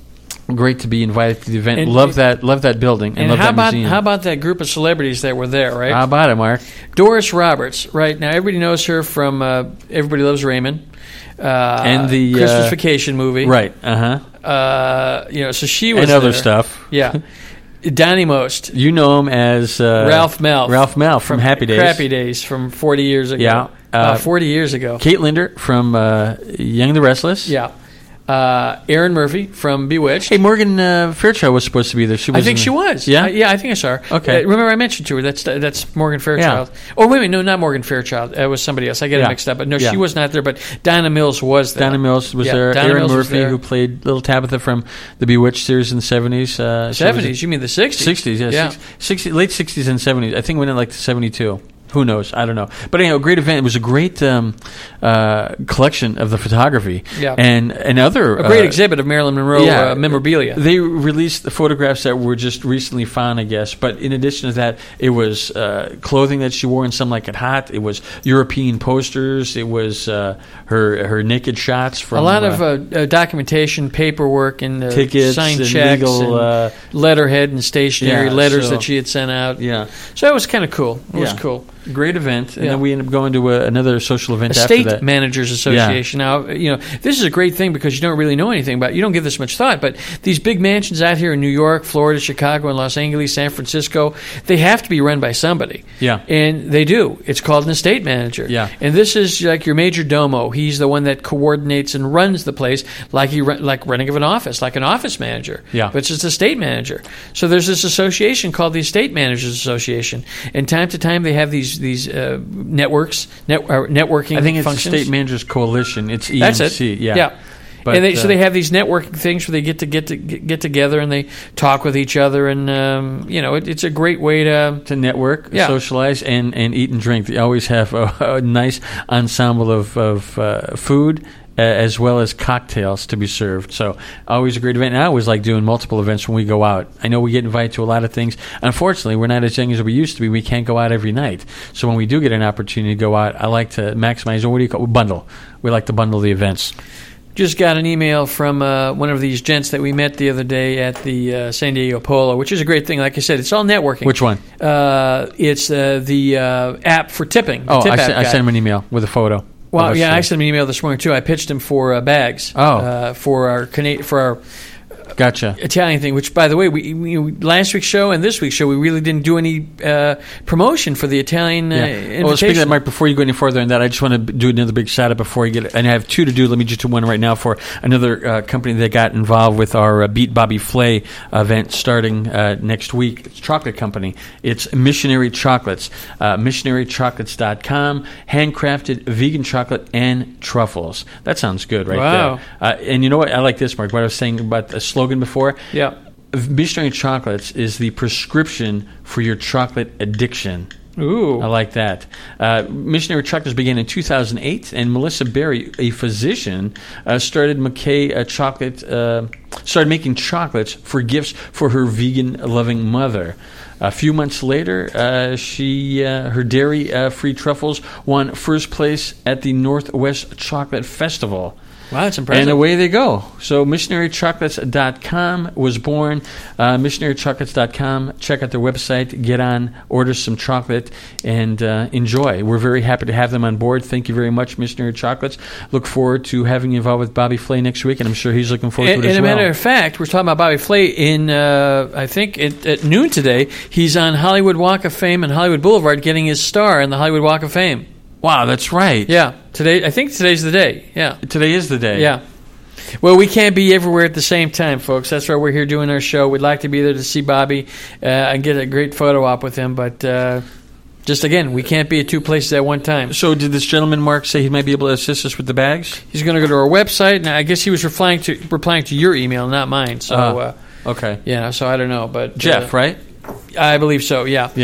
Great to be invited to the event. And- love that. Love that building. And, And love how that about museum. how about that group of celebrities that were there, right? How about it, Mark? Doris Roberts, right? Now everybody knows her from uh, Everybody Loves Raymond, uh, And the, Christmas uh, Vacation movie, Right. Uh huh. Uh, you know, so she was And other there. stuff. Yeah, Donnie Most, You know him as uh, Ralph Melf, Ralph Melf from, Happy Days. Crappy Days from forty years ago. Yeah. Uh, Uh, forty years ago. Kate Linder from uh, Young and the Restless. Yeah. Uh, Erin Murphy from Bewitched. Hey, Morgan uh, Fairchild was supposed to be there. She I was think she was. Yeah? I, yeah, I think I saw her. Okay. Uh, remember, I mentioned to her that's that's Morgan Fairchild. Oh, wait a minute, no, not Morgan Fairchild. It was somebody else. I get Yeah. it mixed up. But no, Yeah. she was not there. But Donna Mills was there. Donna Mills was Yeah, there. Donna Erin Mills was Murphy, there. who played little Tabitha from the Bewitched series in the seventies. Uh, she was- Seventies? You mean the sixties? sixties, yeah. Yeah. Six, sixty, late sixties and seventies. I think we went in like seventy-two. Who knows? I don't know. But anyhow, great event. It was a great um, uh, collection of the photography. Yeah. And, and other... A great uh, exhibit of Marilyn Monroe yeah. uh, memorabilia. They released the photographs that were just recently found, I guess. But in addition to that, it was uh, clothing that she wore in Some Like It Hot. It was European posters. It was uh, her her naked shots from... a lot uh, of uh, uh, documentation, paperwork, and uh, tickets signed and checks, legal, and uh, letterhead and stationery Yeah, letters so- that she had sent out. Yeah. So it was kind of cool. It was Yeah. cool. Great event. And Yeah. then we ended up going to a, another social event Estate after that. Managers Association. Now, you know, this is a great thing because you don't really know anything about it. You don't give this much thought, but these big mansions out here in New York, Florida, Chicago, and Los Angeles, San Francisco, they have to be run by somebody. Yeah. And they do. It's called an estate manager. Yeah. And this is like your major domo. He's the one that coordinates and runs the place like he run, like running of an office, like an office manager. Yeah. But it's just estate manager. So there's this association called the Estate Managers Association. And time to time they have these these uh, networks, net, uh, networking I think it's functions. the State Managers Coalition. It's E M C. That's it. Yeah. Yeah. But, and they, so uh, they have these networking things where they get to get to get, get together and they talk with each other, and um, you know it, it's a great way to to network, Yeah. socialize, and, and eat and drink. They always have a, a nice ensemble of, of uh, food uh, as well as cocktails to be served. So always a great event. And I always like doing multiple events when we go out. I know we get invited to a lot of things. Unfortunately, we're not as young as we used to be. We can't go out every night. So when we do get an opportunity to go out, I like to maximize, or what do you call it? Bundle. We like to bundle the events. Just got an email from uh, one of these gents that we met the other day at the uh, San Diego Polo, which is a great thing. Like I said, it's all networking. Which one? Uh, it's uh, the uh, app for tipping. The Oh, tip I, app sen- I guy. sent him an email with a photo. Well, of us, yeah, uh, I sent him an email this morning too. I pitched him for uh, bags. Oh. uh, for our Cana- for our Gotcha. Italian thing. Which, by the way, we, we last week's show and this week's show, we really didn't do any uh, promotion for the Italian uh, Yeah. invitation. Well, speaking of that, Mark, before you go any further on that, I just want to do another big shout out before you get it. And I have two to do. Let me just do one right now for another uh, company that got involved with our uh, Beat Bobby Flay event starting uh, next week. It's a chocolate company. It's Missionary Chocolates. Uh, missionary chocolates dot com. Handcrafted vegan chocolate and truffles. That sounds good right Wow. there. Uh, and you know what? I like this, Mark. What I was saying about the slogan before. Yeah. Missionary Chocolates is the prescription for your chocolate addiction. Ooh. I like that. Uh, Missionary Chocolates began in two thousand eight, and Melissa Berry, a physician, uh, started McKay uh, chocolate. Uh, started making chocolates for gifts for her vegan-loving mother. A few months later, uh, she uh, her dairy-free truffles won first place at the Northwest Chocolate Festival. Wow, that's impressive. And away they go. So missionary chocolates dot com was born. Uh, missionary chocolates dot com. Check out their website. Get on, order some chocolate, and uh, enjoy. We're very happy to have them on board. Thank you very much, Missionary Chocolates. Look forward to having you involved with Bobby Flay next week, and I'm sure he's looking forward And, to it and as a well. matter of fact, we're talking about Bobby Flay in, uh, I think, at, at noon today. He's on Hollywood Walk of Fame and Hollywood Boulevard getting his star in the Hollywood Walk of Fame. Wow, that's right. Yeah, today. I think today's the day. Yeah. Today is the day. Yeah. Well, we can't be everywhere at the same time, folks. That's why we're here doing our show. We'd like to be there to see Bobby uh, and get a great photo op with him, but uh, just again, we can't be at two places at one time. So did this gentleman, Mark, say he might be able to assist us with the bags? He's going to go to our website, and I guess he was replying to replying to your email, not mine. So, Uh, uh, Okay. yeah, so I don't know, but Jeff, uh, right? I believe so. Yeah. Yeah.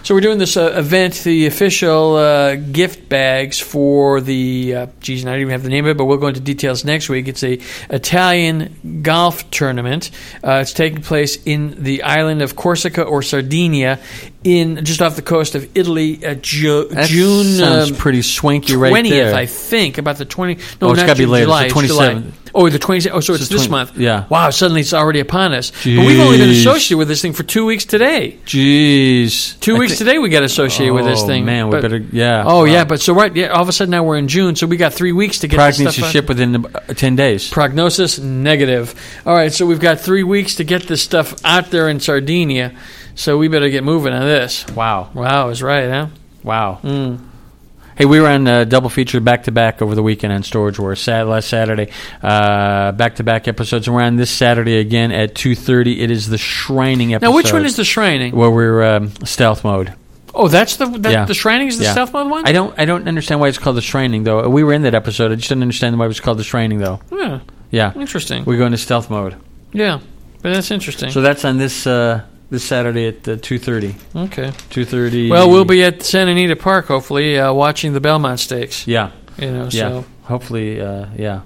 So we're doing this uh, event, the official uh, gift bags for the, uh, geez, I don't even have the name of it, but we'll go into details next week. It's a Italian golf tournament. Uh, it's taking place in the island of Corsica or Sardinia, in just off the coast of Italy. Uh, Ju- That June sounds um, pretty swanky right twentieth, there. I think, about the twentieth. No, Oh, it's not gotta be June, later. July. It's the It's July. twenty-seventh. Oh, the twenty-seventh. Oh, so it's, It's this twenty month. yeah. Wow, suddenly it's already upon us. But we've only been Jeez. associated with this thing for two weeks today. Jeez. Two I weeks thi- today we got associated with this Oh, thing. man, we But- better- yeah. Oh, Wow. yeah, but so right, yeah, all of a sudden now we're in June, so we got three weeks to get Product this needs stuff to out. ship within uh, ten days. Prognosis negative. All right, so we've got three weeks to get this stuff out there in Sardinia, so we better get moving on this. Wow. Wow, is right, huh? Wow. Mm. Hey, we were on uh, double feature back to back over the weekend on Storage Wars. Sat- last Saturday, uh, back to back episodes, and we're on this Saturday again at two thirty. It is the Shrining episode. Now, which one is the Shrining? Where we're um, stealth mode. Oh, that's the that, Yeah. the Shrining is the Yeah. stealth mode one? I don't. I don't understand why it's called the Shrining though. We were in that episode. I just didn't understand why it was called the Shrining though. Yeah, Yeah, interesting. we go into stealth mode. Yeah, but that's interesting. So that's on this uh, this Saturday at uh, two thirty. Okay. Two thirty. Well, we'll be at Santa Anita Park, hopefully, uh, watching the Belmont Stakes. Yeah. You know, Yeah. so Hopefully. Uh, yeah.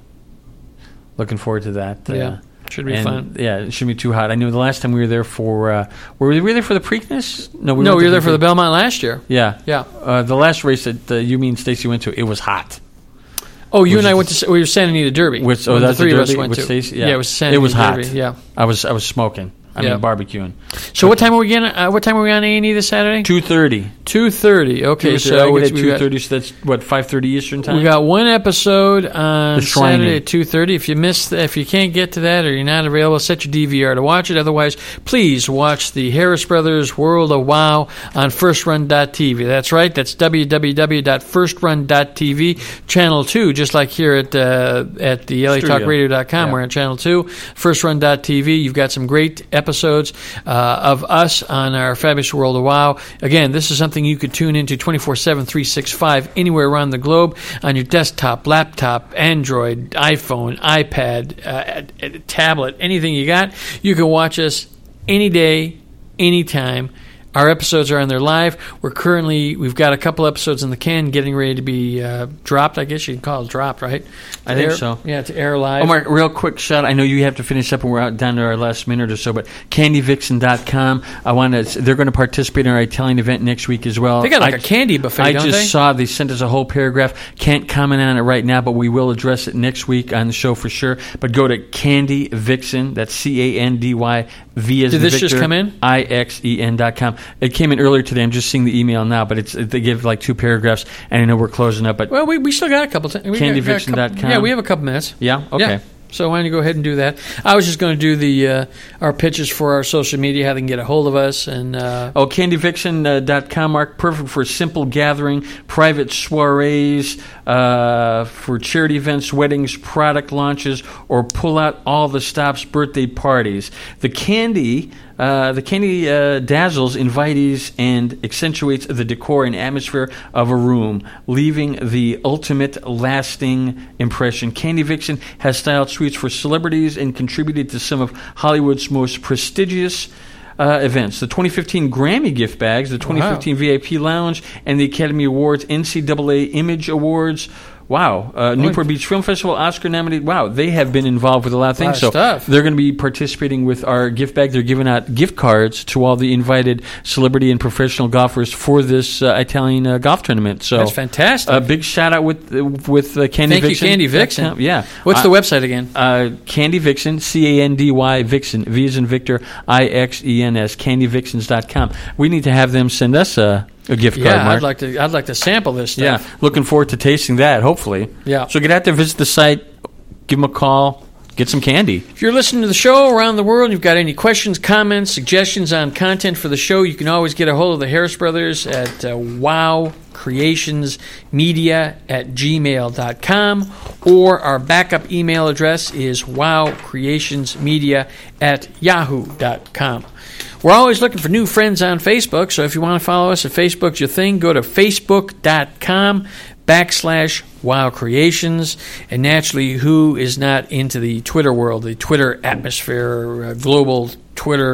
Looking forward to that. Uh, yeah, should be and, fun. Yeah, it shouldn't be too hot. I knew the last time we were there for. Uh, were we there for the Preakness? No, we no, went we to were there for the Pre- Belmont last year. Yeah, Yeah. Uh, the last race that uh, you, me, and Stacy went to, it was hot. Oh, you Was and I it- went to we were Santa Anita Derby. Which, oh, When that's the three the of us Derby went with to. Stacey? Yeah. Yeah. it was Santa It was Anita hot. Derby. Yeah. I was I was smoking. I Yeah. mean barbecuing. So what time are we getting? Uh, what time are we on A and E this Saturday? Two thirty. Two thirty. Okay, so I we, get at we two got, thirty. So that's what five thirty Eastern time. we got one episode on The Shrining. Saturday at two thirty. If you missed, if you can't get to that or you're not available, set your D V R to watch it. Otherwise, please watch the Harris Brothers World of WoW on first run dot t v. That's right. That's w w w dot first run dot t v. Channel two, just like here at uh, at the L A Talk Radio dot com. Yeah. We're on Channel two, first run dot t v. You've got some great episodes uh, of us on our fabulous World of WoW. Again, this is something you could tune into twenty-four seven, three sixty-five anywhere around the globe on your desktop, laptop, Android, iPhone, iPad, uh, tablet, anything you got. You can watch us any day, anytime. Our episodes are on there live. We're currently, we've got a couple episodes in the can getting ready to be uh, dropped. I guess you can call it dropped, right? I To think air- so. Yeah, to air live. Omar, real quick shout. I know you have to finish up, and we're out down to our last minute or so. But candy vixen dot com. I want to. They're going to participate in our Italian event next week as well. They got like I, a candy buffet, I don't just they? saw they sent us a whole paragraph. Can't comment on it right now, but we will address it next week on the show for sure. But go to Candy Vixen. That's C A N D Y V as Did in this Victor, just come in? I X E N dot com. It came in earlier today. I'm just seeing the email now, but it's they give like two paragraphs, and I know we're closing up. But Well, we, we still got a couple. T- candy vixen dot com. Yeah, we have a couple minutes. yeah, okay. Yeah. So why don't you go ahead and do that? I was just going to do the uh, our pitches for our social media, how they can get a hold of us, and uh, Oh, candy vixen dot com, Mark. Perfect for simple gathering, private soirees, uh, for charity events, weddings, product launches, or pull out all the stops birthday parties. The candy, uh, the candy uh, dazzles invitees and accentuates the decor and atmosphere of a room, leaving the ultimate lasting impression. Candy Vixen has styled suites for celebrities and contributed to some of Hollywood's most prestigious Uh, events. The twenty fifteen Grammy gift bags, the twenty fifteen V I P Lounge, and the Academy Awards, N C double A Image Awards. Wow. Uh, Newport Beach Film Festival, Oscar nominated. Wow. They have been involved with a lot of things. Lot of so stuff. they're going to be participating with our gift bag. They're giving out gift cards to all the invited celebrity and professional golfers for this uh, Italian uh, golf tournament. So that's fantastic. a big shout out with uh, with uh, Candy Thank you, Vixen. Candy Vixen. Yeah. What's Uh, the website again? uh, Candy Vixen, C A N D Y Vixen, V as in Victor, I X E N S, candy vixens dot com. We need to have them send us a, a gift Yeah, card, Mark. I'd like to. I'd like to sample this yeah, stuff. looking forward to tasting that, hopefully. Yeah. So get out there, visit the site, give them a call, get some candy. If you're listening to the show around the world, you've got any questions, comments, suggestions on content for the show, you can always get a hold of the Harris Brothers at uh, wow creations media at gmail dot com, or our backup email address is wow creations media at yahoo dot com. We're always looking for new friends on Facebook, so if you want to follow us, if Facebook's your thing, go to facebook dot com backslash Wow Creations. And naturally, who is not into the Twitter world, the Twitter atmosphere, uh, global Twitter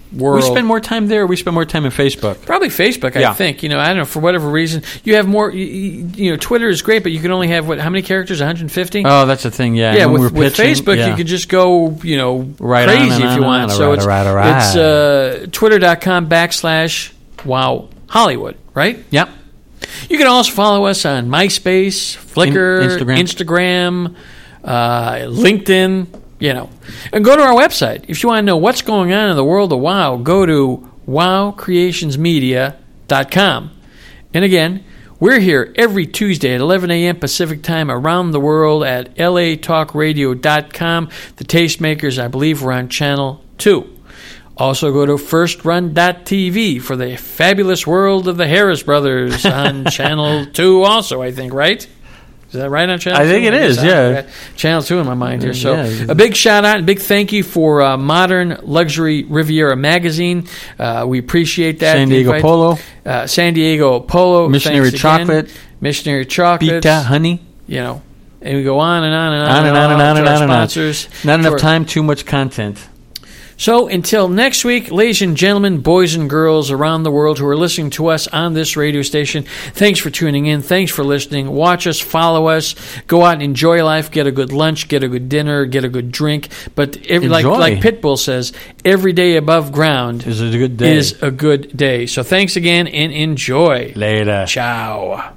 world. We spend more time there. Or we spend more time on Facebook. Probably Facebook, I Yeah. think. You know, I don't know, for whatever reason. You have more, you, you know, Twitter is great, but you can only have, what, how many characters? one hundred fifty? Oh, that's the thing, yeah. yeah, When with, we're with pitching, Facebook, yeah. you could just go, you know, Right on crazy and if on you and want. on. So Right, it's, right, right. it's uh, twitter.com backslash wow Hollywood, right? Yep. You can also follow us on MySpace, Flickr, In- Instagram. Instagram, uh, LinkedIn, you know. And go to our website. If you want to know what's going on in the world of WOW, go to wow creations media dot com. And again, we're here every Tuesday at eleven a.m. Pacific Time around the world at L A talk radio dot com. The Tastemakers, I believe, we're on Channel two. Also go to first run dot t v for the fabulous world of the Harris Brothers on Channel two also, I think, right? Is that right on Channel I two? think it is, guess yeah. I got Channel two in my mind here. So Yeah. a big shout out and big thank you for uh, Modern Luxury Riviera Magazine. Uh, we appreciate that. San The Diego invite- Polo. Uh, San Diego Polo. Missionary Thanks again. Chocolate. Missionary Chocolate. Pita, honey. You know, and we go on and on and on. On and on and on to and our on and on. sponsors. Not to enough our- time, too much content. So until next week, ladies and gentlemen, boys and girls around the world who are listening to us on this radio station, thanks for tuning in. Thanks for listening. Watch us, follow us, go out and enjoy life, get a good lunch, get a good dinner, get a good drink. But every, like, Enjoy. like Pitbull says, every day above ground Is it a good day? is a good day. So thanks again and enjoy. Later. Ciao.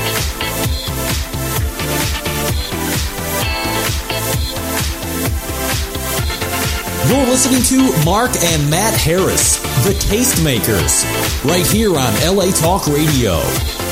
You're listening to Mark and Matt Harris, the Tastemakers, right here on L A Talk Radio.